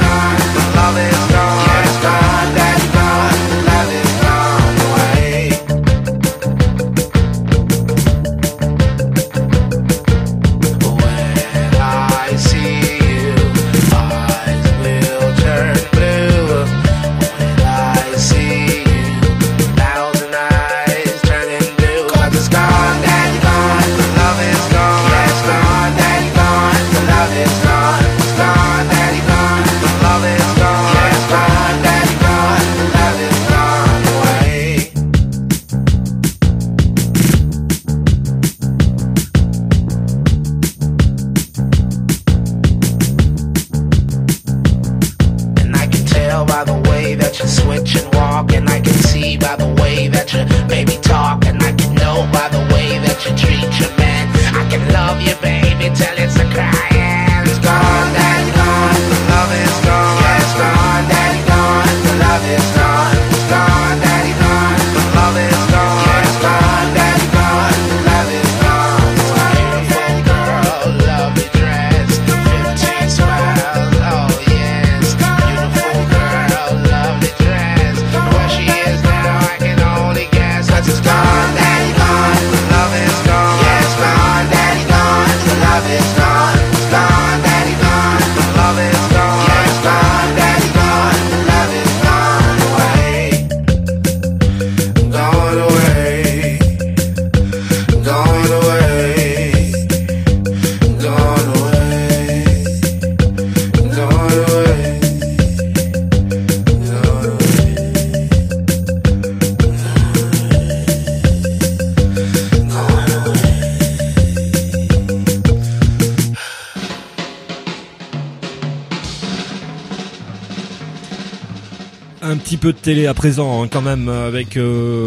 petit peu de télé à présent, hein, quand même, avec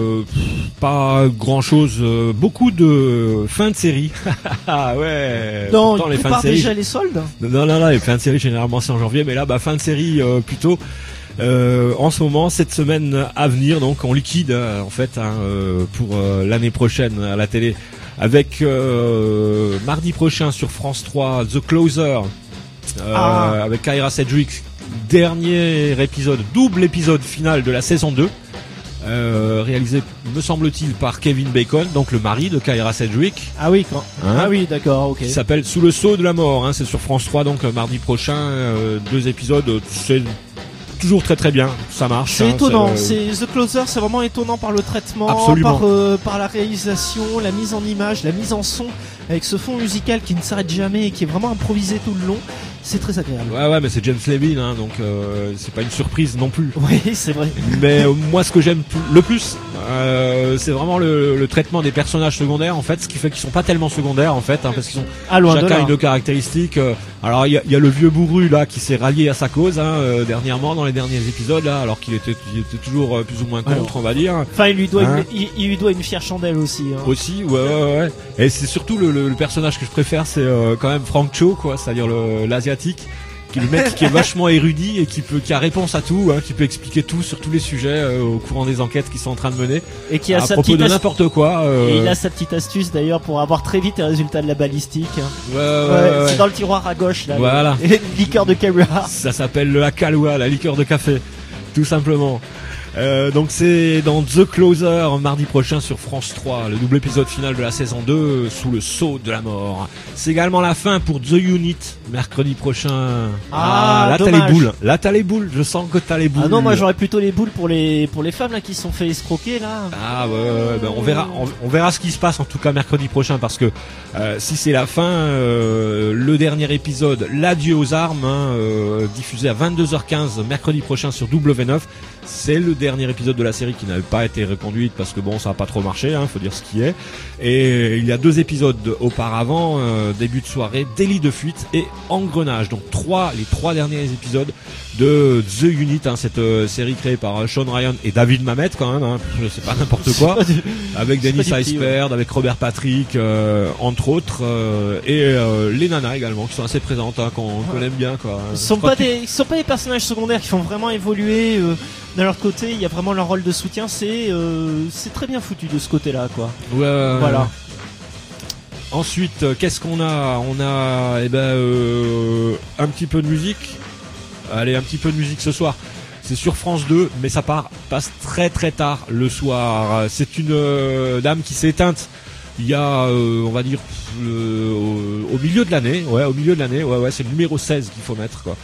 pas grand chose, beaucoup de fins de série. Ouais. Non, pourtant, il prépare déjà les soldes. Non, les fins de série généralement c'est en janvier, mais là, fin de série plutôt. En ce moment, cette semaine à venir, donc on liquide en fait pour l'année prochaine à la télé, avec mardi prochain sur France 3 The Closer, avec Kyra Sedgwick, dernier épisode, double épisode final de la saison 2, réalisé me semble-t-il par Kevin Bacon, donc le mari de Kyra Sedgwick. Ah oui, d'accord, ok. Qui s'appelle Sous le sceau de la mort, hein, c'est sur France 3, donc mardi prochain, 2 épisodes, c'est toujours très très bien, ça marche. C'est étonnant, c'est The Closer, c'est vraiment étonnant par le traitement, par la réalisation, la mise en image, la mise en son, avec ce fond musical qui ne s'arrête jamais et qui est vraiment improvisé tout le long. C'est très agréable. Ouais, mais c'est James Levine, hein, donc c'est pas une surprise non plus. Oui, c'est vrai. Mais moi, ce que j'aime le plus, c'est vraiment le traitement des personnages secondaires, en fait, ce qui fait qu'ils sont pas tellement secondaires, en fait, hein, parce qu'ils ont chacun une caractéristique. Alors, il y a le vieux bourru là qui s'est rallié à sa cause, hein, dernièrement dans les derniers épisodes là, alors qu'il était toujours plus ou moins contre, on va dire. Enfin, il lui doit une fière chandelle aussi. Hein. Aussi, ouais. Et c'est surtout le personnage que je préfère, c'est quand même Frank Cho, quoi, c'est-à-dire l'asiatique, qui est le mec qui est vachement érudit et qui a réponse à tout, hein, qui peut expliquer tout sur tous les sujets au courant des enquêtes qu'ils sont en train de mener, et qui a à propos de n'importe quoi. Et il a sa petite astuce d'ailleurs pour avoir très vite les résultats de la balistique. Ouais. C'est dans le tiroir à gauche là. Voilà. Le liqueur de Kahlua. Ça s'appelle le Kahlua, la liqueur de café, tout simplement. Donc c'est dans The Closer mardi prochain sur France 3, le double épisode final de la saison 2, Sous le sceau de la mort. C'est également la fin pour The Unit mercredi prochain. Là t'as les boules, je sens que t'as les boules. Ah non, moi j'aurais plutôt les boules pour les femmes là qui se sont fait escroquer là. On verra ce qui se passe en tout cas mercredi prochain, parce que si c'est la fin, le dernier épisode, l'adieu aux armes, diffusé à 22h15 mercredi prochain sur W9. C'est le dernier épisode de la série qui n'avait pas été reconduite parce que ça a pas trop marché, faut dire ce qui est. Et il y a 2 épisodes auparavant, début de soirée, Délit de fuite et Engrenage. Donc les 3 derniers épisodes de The Unit, cette série créée par Sean Ryan et David Mamet quand même, c'est pas n'importe quoi, avec Dennis Haysbert, avec Robert Patrick, entre autres, et les nanas également qui sont assez présentes, qu'on aime bien, quoi. Ils sont pas des personnages secondaires qui font vraiment évoluer. De leur côté, il y a vraiment leur rôle de soutien. C'est très bien foutu de ce côté-là, quoi. Ouais. Voilà. Ensuite, qu'est-ce qu'on a ? On a un petit peu de musique. Allez, un petit peu de musique ce soir. C'est sur France 2, mais ça passe très très tard le soir. C'est une dame qui s'est éteinte il y a, on va dire, au milieu de l'année. Ouais, au milieu de l'année. Ouais, c'est le numéro 16 qu'il faut mettre, quoi.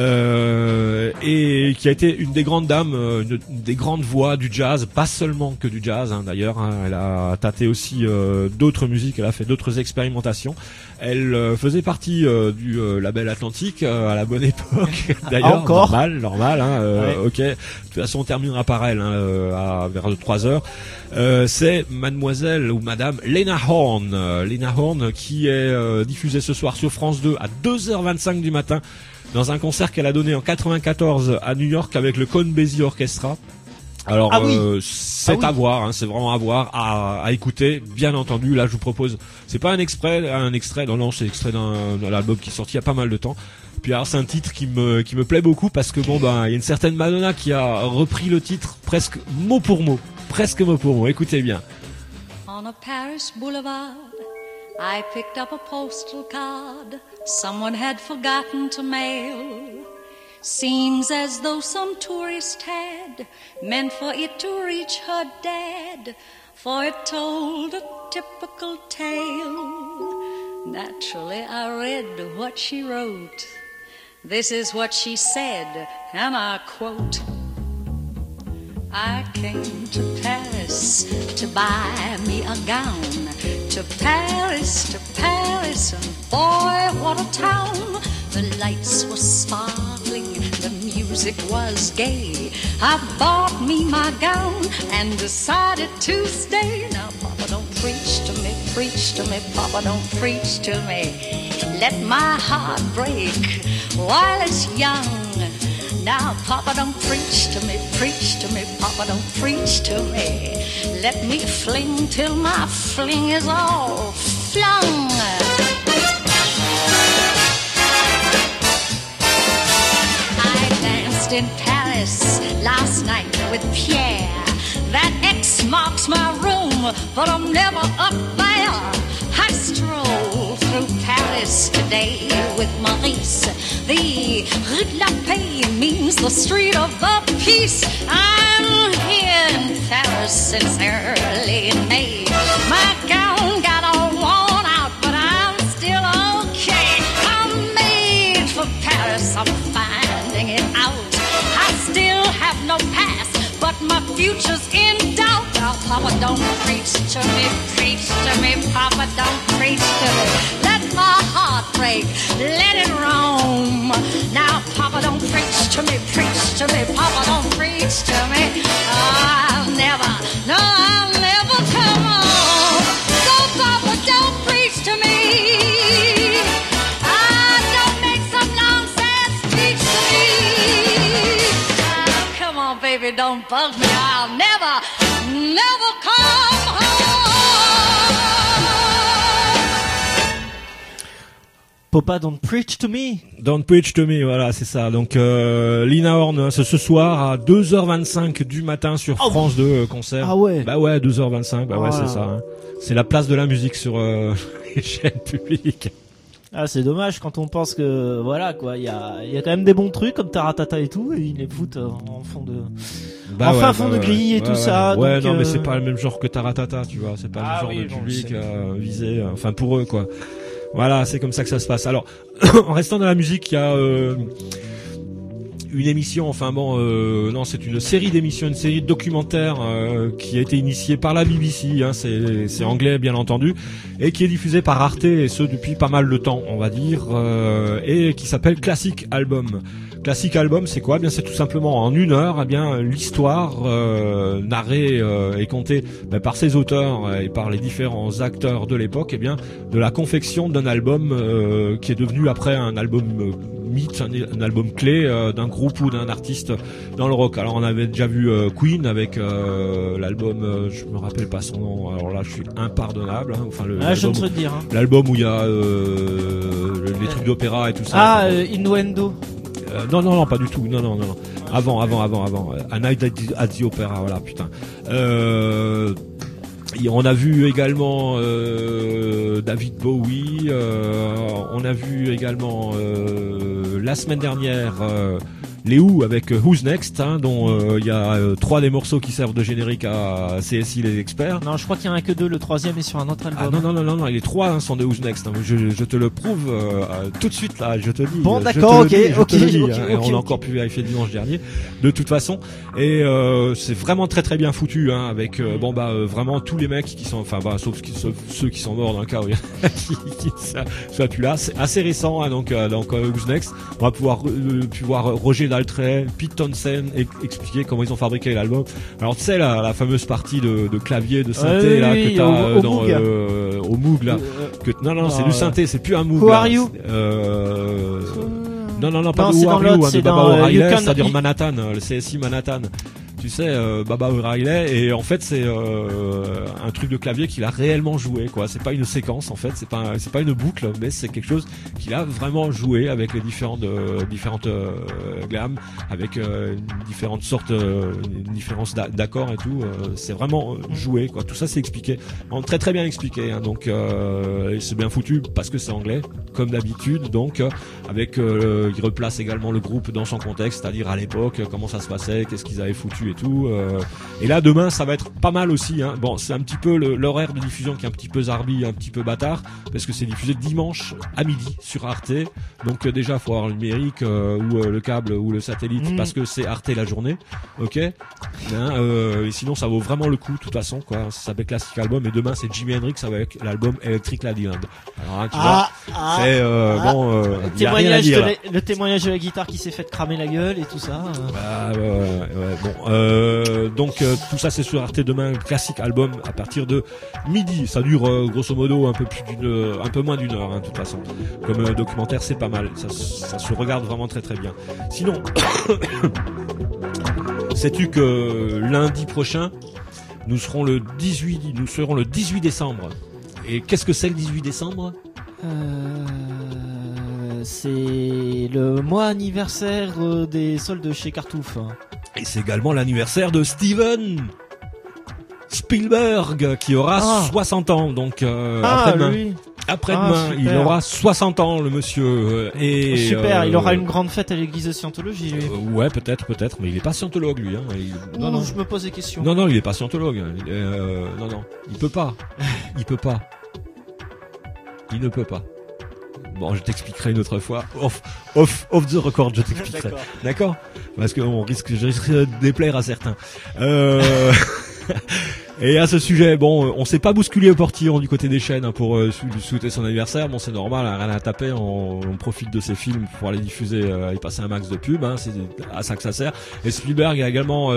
Et qui a été une des grandes dames, une des grandes voix du jazz, pas seulement que du jazz, d'ailleurs, elle a tâté aussi d'autres musiques, elle a fait d'autres expérimentations. Elle faisait partie du label Atlantique à la bonne époque, d'ailleurs. Encore normal, ouais. Ok. De toute façon, on terminera par elle vers 3h. C'est mademoiselle ou madame Lena Horne qui est diffusée ce soir sur France 2 à 2h25 du matin, dans un concert qu'elle a donné en 94 à New York avec le Count Basie Orchestra. Alors c'est à voir, c'est vraiment à voir, à écouter, bien entendu. Là je vous propose, c'est pas un extrait, non, c'est extrait d'un album qui est sorti il y a pas mal de temps. Puis alors c'est un titre qui me plaît beaucoup parce que il y a une certaine Madonna qui a repris le titre presque mot pour mot. Écoutez bien. On a Paris boulevard, I picked up a postal card someone had forgotten to mail. Seems as though some tourist had meant for it to reach her dad, for it told a typical tale. Naturally, I read what she wrote. This is what she said, and I quote, I came to Paris to buy me a gown. To Paris, and boy, what a town. The lights were sparkling, the music was gay. I bought me my gown and decided to stay. Now, Papa, don't preach to me, Papa, don't preach to me. Let my heart break while it's young. Now, Papa, don't preach to me, Papa, don't preach to me. Let me fling till my fling is all flung. I danced in Paris last night with Pierre. That X marks my room, but I'm never up there. I stroll through Paris today with Maurice. The Rue de la Paix means the street of the peace. I'm here in Paris since early May. My gown got all worn out, but I'm still okay. I'm made for Paris, I'm finding it out. I still have no past, but my future's in doubt. Now, Papa, don't preach to me, Papa, don't preach to me. Let my heart break, let it roam. Now, Papa, don't preach to me, Papa, don't preach to me. I'll never come home. So, Papa, don't preach to me. Don't make some nonsense speech to me. Come on, baby, don't bug me. I'll never come home. Papa, don't preach to me. Don't preach to me, voilà, c'est ça. Donc Lina Horne, c'est ce soir à 2h25 du matin sur France 2 concert. Ah ouais. Bah ouais, 2h25, bah ouais, c'est ça. Hein. C'est la place de la musique sur les chaînes publiques. Ah, c'est dommage quand on pense que voilà quoi, il y a quand même des bons trucs comme Taratata et tout, et ils les foutent en fond de fond de grille et tout ça. Ouais, donc, non, mais c'est pas le même genre que Taratata, tu vois, c'est pas le genre de public visé, enfin pour eux quoi. Voilà, c'est comme ça que ça se passe. Alors, en restant dans la musique, il y a une émission, non, c'est une série d'émissions, une série de documentaires qui a été initiée par la BBC, hein, c'est anglais bien entendu, et qui est diffusée par Arte, et ce depuis pas mal de temps, on va dire, et qui s'appelle Classic Album. Classic Album, c'est quoi ? Eh bien, c'est tout simplement en 1 heure, eh bien, l'histoire narrée et contée par ses auteurs et par les différents acteurs de l'époque, eh bien, de la confection d'un album qui est devenu après un album mythe, un album clé d'un groupe ou d'un artiste dans le rock. Alors, on avait déjà vu Queen avec l'album, je me rappelle pas son nom. Alors là, je suis impardonnable. Hein, enfin, je ne saurais te dire. Hein. L'album où il y a les trucs d'opéra et tout ça. Innuendo. Non, pas du tout. Non. Avant. A Night at the Opera, voilà, putain. On a vu également David Bowie. On a vu également la semaine dernière les Who avec Who's Next, hein, dont il y a 3 des morceaux qui servent de générique à CSI les experts. Non, je crois qu'il y en a que 2, le troisième est sur un autre album. Ah non, les 3 hein, sont de Who's Next. Hein. Je te le prouve tout de suite là, je te dis. Bon, d'accord, ok. On a encore pu vérifier dimanche dernier, de toute façon. Et c'est vraiment très bien foutu, hein, avec vraiment tous les mecs qui sont, sauf ceux qui sont morts dans le cas où il y en a qui soient plus là. C'est assez récent, hein, donc Who's Next. On va pouvoir Roger Daltrey, Pete Townshend expliquer comment ils ont fabriqué l'album. Alors tu sais la fameuse partie de clavier, de synthé là que t'as au Moog là. Non, c'est du synthé, c'est plus un Moog. Who are you? Non, pas Who are you, de Baba O'Reilly, c'est-à-dire Manhattan, le CSI Manhattan. Tu sais, Baba O'Reilly, et en fait c'est un truc de clavier qu'il a réellement joué, quoi. C'est pas une séquence en fait, c'est pas une boucle, mais c'est quelque chose qu'il a vraiment joué avec les différentes gammes, avec différentes sortes, une différence d'accords et tout. C'est vraiment joué, quoi. Tout ça c'est expliqué, très bien expliqué. Hein, donc c'est bien foutu parce que c'est anglais, comme d'habitude. Donc avec il replace également le groupe dans son contexte, c'est-à-dire à l'époque, comment ça se passait, qu'est-ce qu'ils avaient foutu et tout. Et là demain ça va être pas mal aussi, hein. Bon, c'est un petit peu l'horaire de diffusion qui est un petit peu zarbi, un petit peu bâtard, parce que c'est diffusé dimanche à midi sur Arte. Donc déjà faut avoir le numérique ou le câble ou le satellite, parce que c'est Arte la journée. Ok, et sinon ça vaut vraiment le coup de toute façon, quoi. Ça s'appelle Classic Album, et demain c'est Jimi Hendrix avec l'album Electric Ladyland. Alors hein, tu vois, c'est le témoignage de la guitare qui s'est fait cramer la gueule et tout ça. Ouais, bon, Donc tout ça c'est sur Arte demain, classique album à partir de midi. Ça dure grosso modo un peu moins d'une heure, hein, de toute façon. Comme documentaire, c'est pas mal. Ça se regarde vraiment très très bien. Sinon, sais-tu que lundi prochain, nous serons le 18 décembre. Et qu'est-ce que c'est le 18 décembre ? C'est le mois anniversaire des soldes chez Cartouf. Et c'est également l'anniversaire de Steven Spielberg qui aura 60 ans. Donc après-demain. Lui. Après-demain, il aura 60 ans, le monsieur. Et super, il aura une grande fête à l'église de Scientologie, lui. Ouais, peut-être, mais il est pas scientologue, lui. Hein. Non, je me pose des questions. Non, il est pas scientologue. Non, il peut pas. Il peut pas. Il ne peut pas. Bon, je t'expliquerai une autre fois. Off the record, je t'expliquerai. D'accord. Parce que je risque de déplaire à certains. Et à ce sujet, bon, on s'est pas bousculé au portillon du côté des chaînes, hein, pour souhaiter son anniversaire. Bon, c'est normal, hein, rien à taper. On profite de ses films pour les diffuser et passer un max de pub. Hein, c'est à ça que ça sert. Et Spielberg a également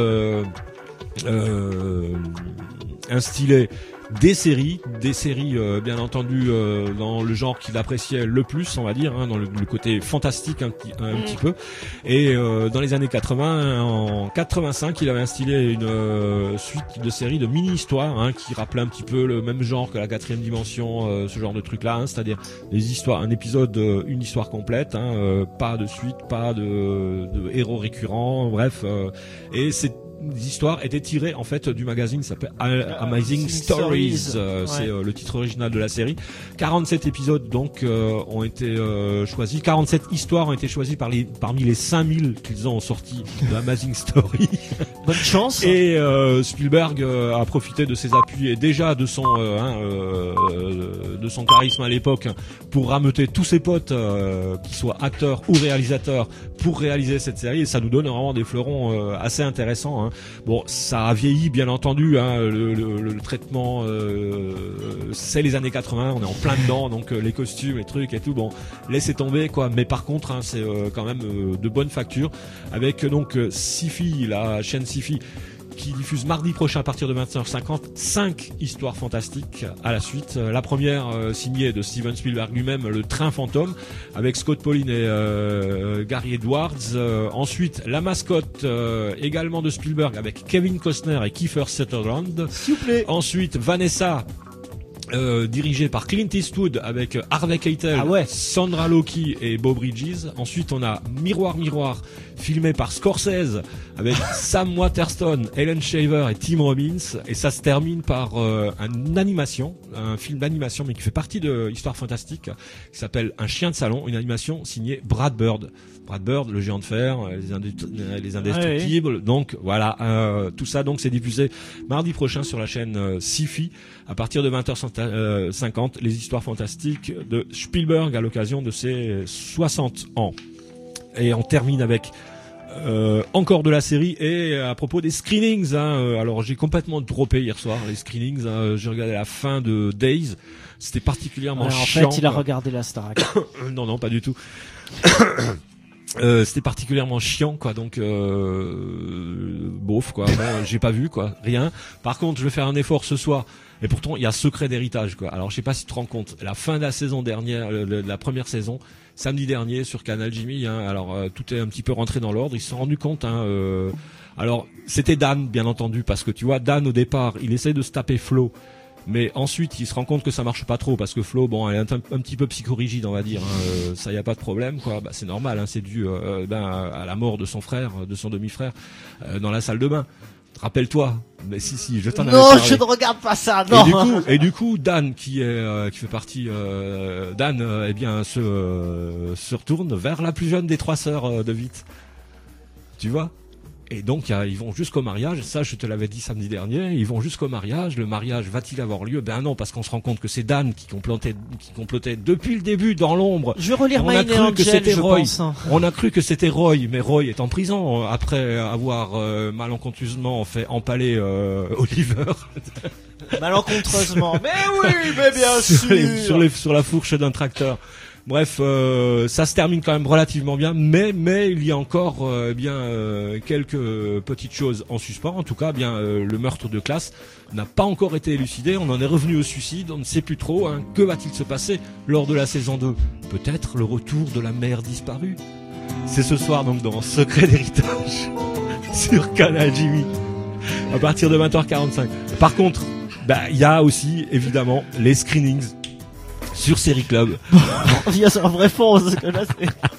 instillé des séries bien entendu dans le genre qu'il appréciait le plus, on va dire, hein, dans le côté fantastique un petit peu. Et dans les années 80, en 85, il avait instillé une suite de séries de mini-histoires, hein, qui rappelait un petit peu le même genre que la 4e dimension, ce genre de truc-là, hein, c'est-à-dire des histoires, un épisode, une histoire complète, hein, pas de suite, pas de héros récurrents, bref, et c'est les histoires étaient tirées en fait du magazine qui s'appelle Amazing Stories. C'est le titre original de la série. 47 épisodes donc ont été choisis. 47 histoires ont été choisies parmi les 5000 qu'ils ont sortis de Amazing Story. Bonne chance. Et Spielberg a profité de ses appuis et déjà de son charisme à l'époque pour rameuter tous ses potes, qui soient acteurs ou réalisateurs, pour réaliser cette série. Et ça nous donne vraiment des fleurons assez intéressants, hein. Bon, ça a vieilli bien entendu, hein, le traitement, c'est les années 80, on est en plein dedans, donc les costumes et trucs et tout, bon, laissez tomber quoi. Mais par contre, hein, c'est quand même de bonne facture, avec donc Sci-Fi, la chaîne Sci-Fi, qui diffuse mardi prochain à partir de 21h50 5 histoires fantastiques à la suite. La première signée de Steven Spielberg lui-même, Le Train Fantôme, avec Scott Pauline et Gary Edwards. Ensuite, La Mascotte, également de Spielberg, avec Kevin Costner et Kiefer Sutherland. S'il vous plaît. Ensuite, Vanessa, dirigé par Clint Eastwood, avec Harvey Keitel, Sandra Loki et Beau Bridges. Ensuite, on a Miroir Miroir, filmé par Scorsese, avec Sam Waterston, Ellen Shaver et Tim Robbins. Et ça se termine par un film d'animation, mais qui fait partie de Histoire Fantastique, qui s'appelle Un chien de salon, une animation signée Brad Bird. Brad Bird, le géant de fer, les indestructibles. Oui. Donc voilà, tout ça donc c'est diffusé mardi prochain sur la chaîne Sci-Fi à partir de 20h50, les histoires fantastiques de Spielberg à l'occasion de ses 60 ans. Et on termine avec encore de la série et à propos des screenings, hein, alors j'ai complètement droppé hier soir les screenings, hein, j'ai regardé la fin de Days, c'était particulièrement chiant. En fait, il a regardé la Starac. Non, pas du tout. C'était particulièrement chiant quoi, donc bof quoi, bon, j'ai pas vu quoi, rien. Par contre, je vais faire un effort ce soir. Et pourtant, il y a Secret d'héritage quoi. Alors, je sais pas si tu te rends compte, la fin de la saison dernière, la première saison, samedi dernier sur Canal Jimmy, hein, alors tout est un petit peu rentré dans l'ordre, ils se sont rendus compte, hein, alors c'était Dan bien entendu, parce que tu vois, Dan au départ, il essaie de se taper Flo. Mais ensuite, il se rend compte que ça marche pas trop parce que Flo, bon, elle est un petit peu psychorigide, on va dire. Hein, ça y a pas de problème, quoi. Bah, c'est normal, hein, c'est dû à la mort de son frère, de son demi-frère, dans la salle de bain. Rappelle-toi. Mais si, je t'en avais parlé. Non, je ne regarde pas ça. Non. Et du coup, Dan, qui fait partie, Dan, eh bien, se retourne vers la plus jeune des 3 sœurs de Vite. Tu vois? Et donc ils vont jusqu'au mariage, ça je te l'avais dit samedi dernier, ils vont jusqu'au mariage, le mariage va-t-il avoir lieu? Ben non, parce qu'on se rend compte que c'est Dan qui complotait depuis le début dans l'ombre. Je vais relire My Angel, je pense. On a cru que c'était Roy, mais Roy est en prison après avoir malencontreusement fait empaler Oliver. Malencontreusement, mais oui, mais bien sûr. Sur la fourche d'un tracteur. Bref, ça se termine quand même relativement bien, mais il y a encore quelques petites choses en suspens. En tout cas, le meurtre de classe n'a pas encore été élucidé. On en est revenu au suicide. On ne sait plus trop. Que va-t-il se passer lors de la saison 2 ? Peut-être le retour de la mère disparue. C'est ce soir donc dans Secret d'héritage sur Canal Jimmy à partir de 20h45. Par contre, il y a aussi évidemment les screenings sur Série Club. Il y a un vrai fond, parce que là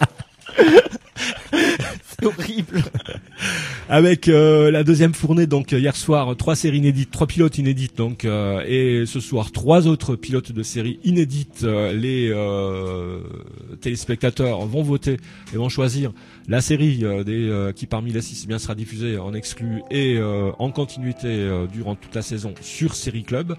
c'est horrible. Avec la deuxième fournée, donc hier soir, 3 séries inédites, 3 pilotes inédites, donc et ce soir 3 autres pilotes de séries inédites. Les téléspectateurs vont voter et vont choisir la série qui parmi les 6 sera diffusée en exclu et en continuité durant toute la saison sur Série Club.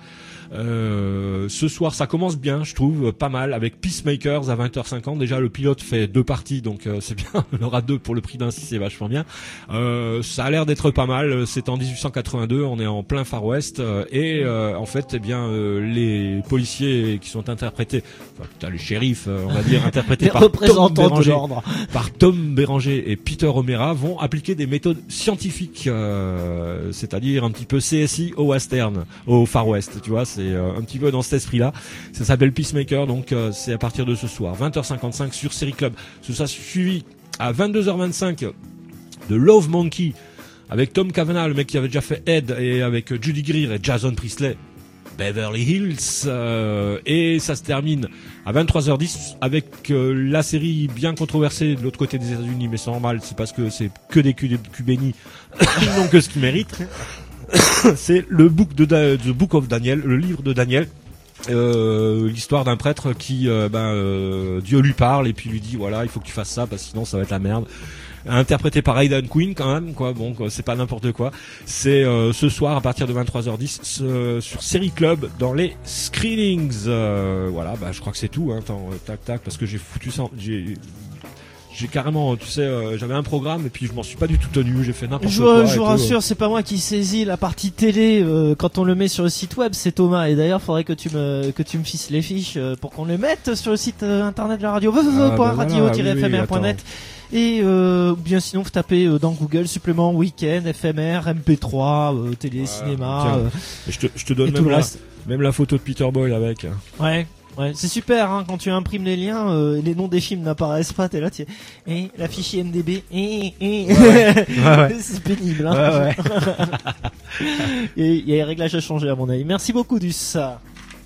Ce soir ça commence bien, je trouve, pas mal, avec Peacemakers à 20h50. Déjà le pilote fait 2 parties, donc c'est bien, on aura 2 pour le prix d'un 6, c'est vachement bien. Ça a l'air d'être pas mal. C'est en 1882, on est en plein Far West, et en fait les policiers qui sont interprétés, les shérifs on va dire, interprétés par représentants de l'ordre, par Tom Béranger et Peter O'Meara, vont appliquer des méthodes scientifiques, c'est-à-dire un petit peu CSI au western, au Far West, tu vois, c'est un petit peu dans cet esprit-là. Ça s'appelle Peacemaker, donc c'est à partir de ce soir, 20h55 sur Série Club. Ce sera suivi à 22h25 de Love Monkey avec Tom Cavanagh, le mec qui avait déjà fait Ed, et avec Judy Greer et Jason Priestley, Beverly Hills, et ça se termine à 23h10 avec la série bien controversée de l'autre côté des États-Unis, mais c'est normal, c'est parce que c'est que des cubénis, ils n'ont que ce qu'ils méritent. C'est The Book of Daniel, le livre de Daniel. L'histoire d'un prêtre qui Dieu lui parle et puis lui dit voilà, il faut que tu fasses ça parce que sinon ça va être la merde. Interprété par Aidan Quinn quand même, quoi. Bon, c'est pas n'importe quoi. C'est ce soir à partir de 23h10 sur Série Club dans les screenings. Voilà, je crois que c'est tout. Attends, tac, parce que j'ai foutu ça. J'ai carrément, tu sais, j'avais un programme et puis je m'en suis pas du tout tenu, j'ai fait n'importe quoi. Je vous rassure, c'est pas moi qui saisis la partie télé quand on le met sur le site web, c'est Thomas. Et d'ailleurs, faudrait que tu me fisses les fiches pour qu'on les mette sur le site internet de la radio, radio-fmr.net. Et bien sinon vous tapez dans Google supplément week-end, FMR, MP3, télé, cinéma. Je te donne même la photo de Peter Boyle avec. Ouais, c'est super quand tu imprimes les liens, les noms des films n'apparaissent pas, t'es là, et la fiche IMDb, ouais. C'est pénible. Ouais. Il y a les réglages à changer à mon avis. Merci beaucoup du ça.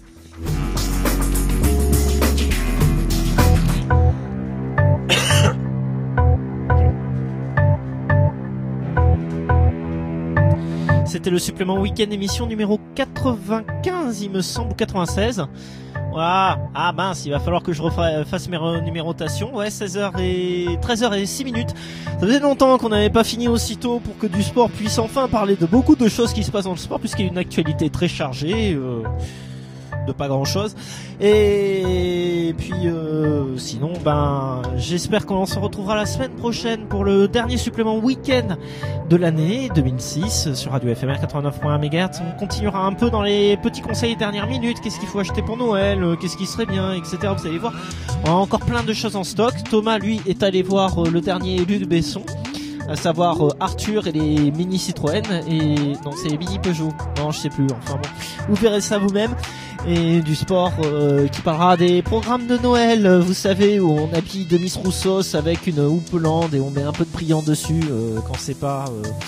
C'était le supplément week-end, émission numéro 95, il me semble, ou 96. Voilà. Ah mince, il va falloir que je refasse mes numérotations. Ouais, 13h06 minutes. Ça faisait longtemps qu'on n'avait pas fini aussitôt pour que du sport puisse enfin parler de beaucoup de choses qui se passent dans le sport, puisqu'il y a une actualité très chargée. De pas grand chose, et puis sinon j'espère qu'on se retrouvera la semaine prochaine pour le dernier supplément week-end de l'année 2006 sur Radio FMR 89.1 MHz. On continuera un peu dans les petits conseils dernière minute, qu'est-ce qu'il faut acheter pour Noël, qu'est-ce qui serait bien, etc. Vous allez voir, on a encore plein de choses en stock. Thomas lui est allé voir le dernier Luc Besson, à savoir Arthur et les mini Citroën, et non, c'est les mini Peugeot, non je sais plus, enfin bon, vous verrez ça vous-même. Et du sport qui parlera des programmes de Noël, vous savez, où on habille Demis Roussos avec une houppelande et on met un peu de brillant dessus quand c'est pas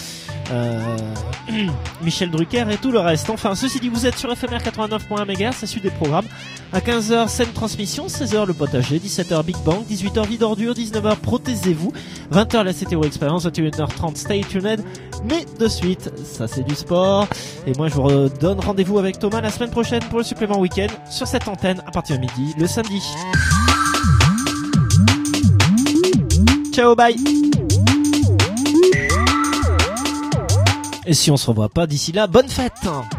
Michel Drucker et tout le reste. Enfin, ceci dit, vous êtes sur FMR 89.1 MHz, ça suit des programmes. À 15h, scène transmission, 16h le potager, 17h Big Bang, 18h vide ordure, 19h protégez-vous, 20h la CTO Expérience, 21h30 Stay Tuned. Mais de suite, ça c'est du sport. Et moi je vous redonne rendez-vous avec Thomas la semaine prochaine pour le supplément week-end sur cette antenne à partir de midi le samedi. Ciao, bye. Et si on se revoit pas d'ici là, bonne fête.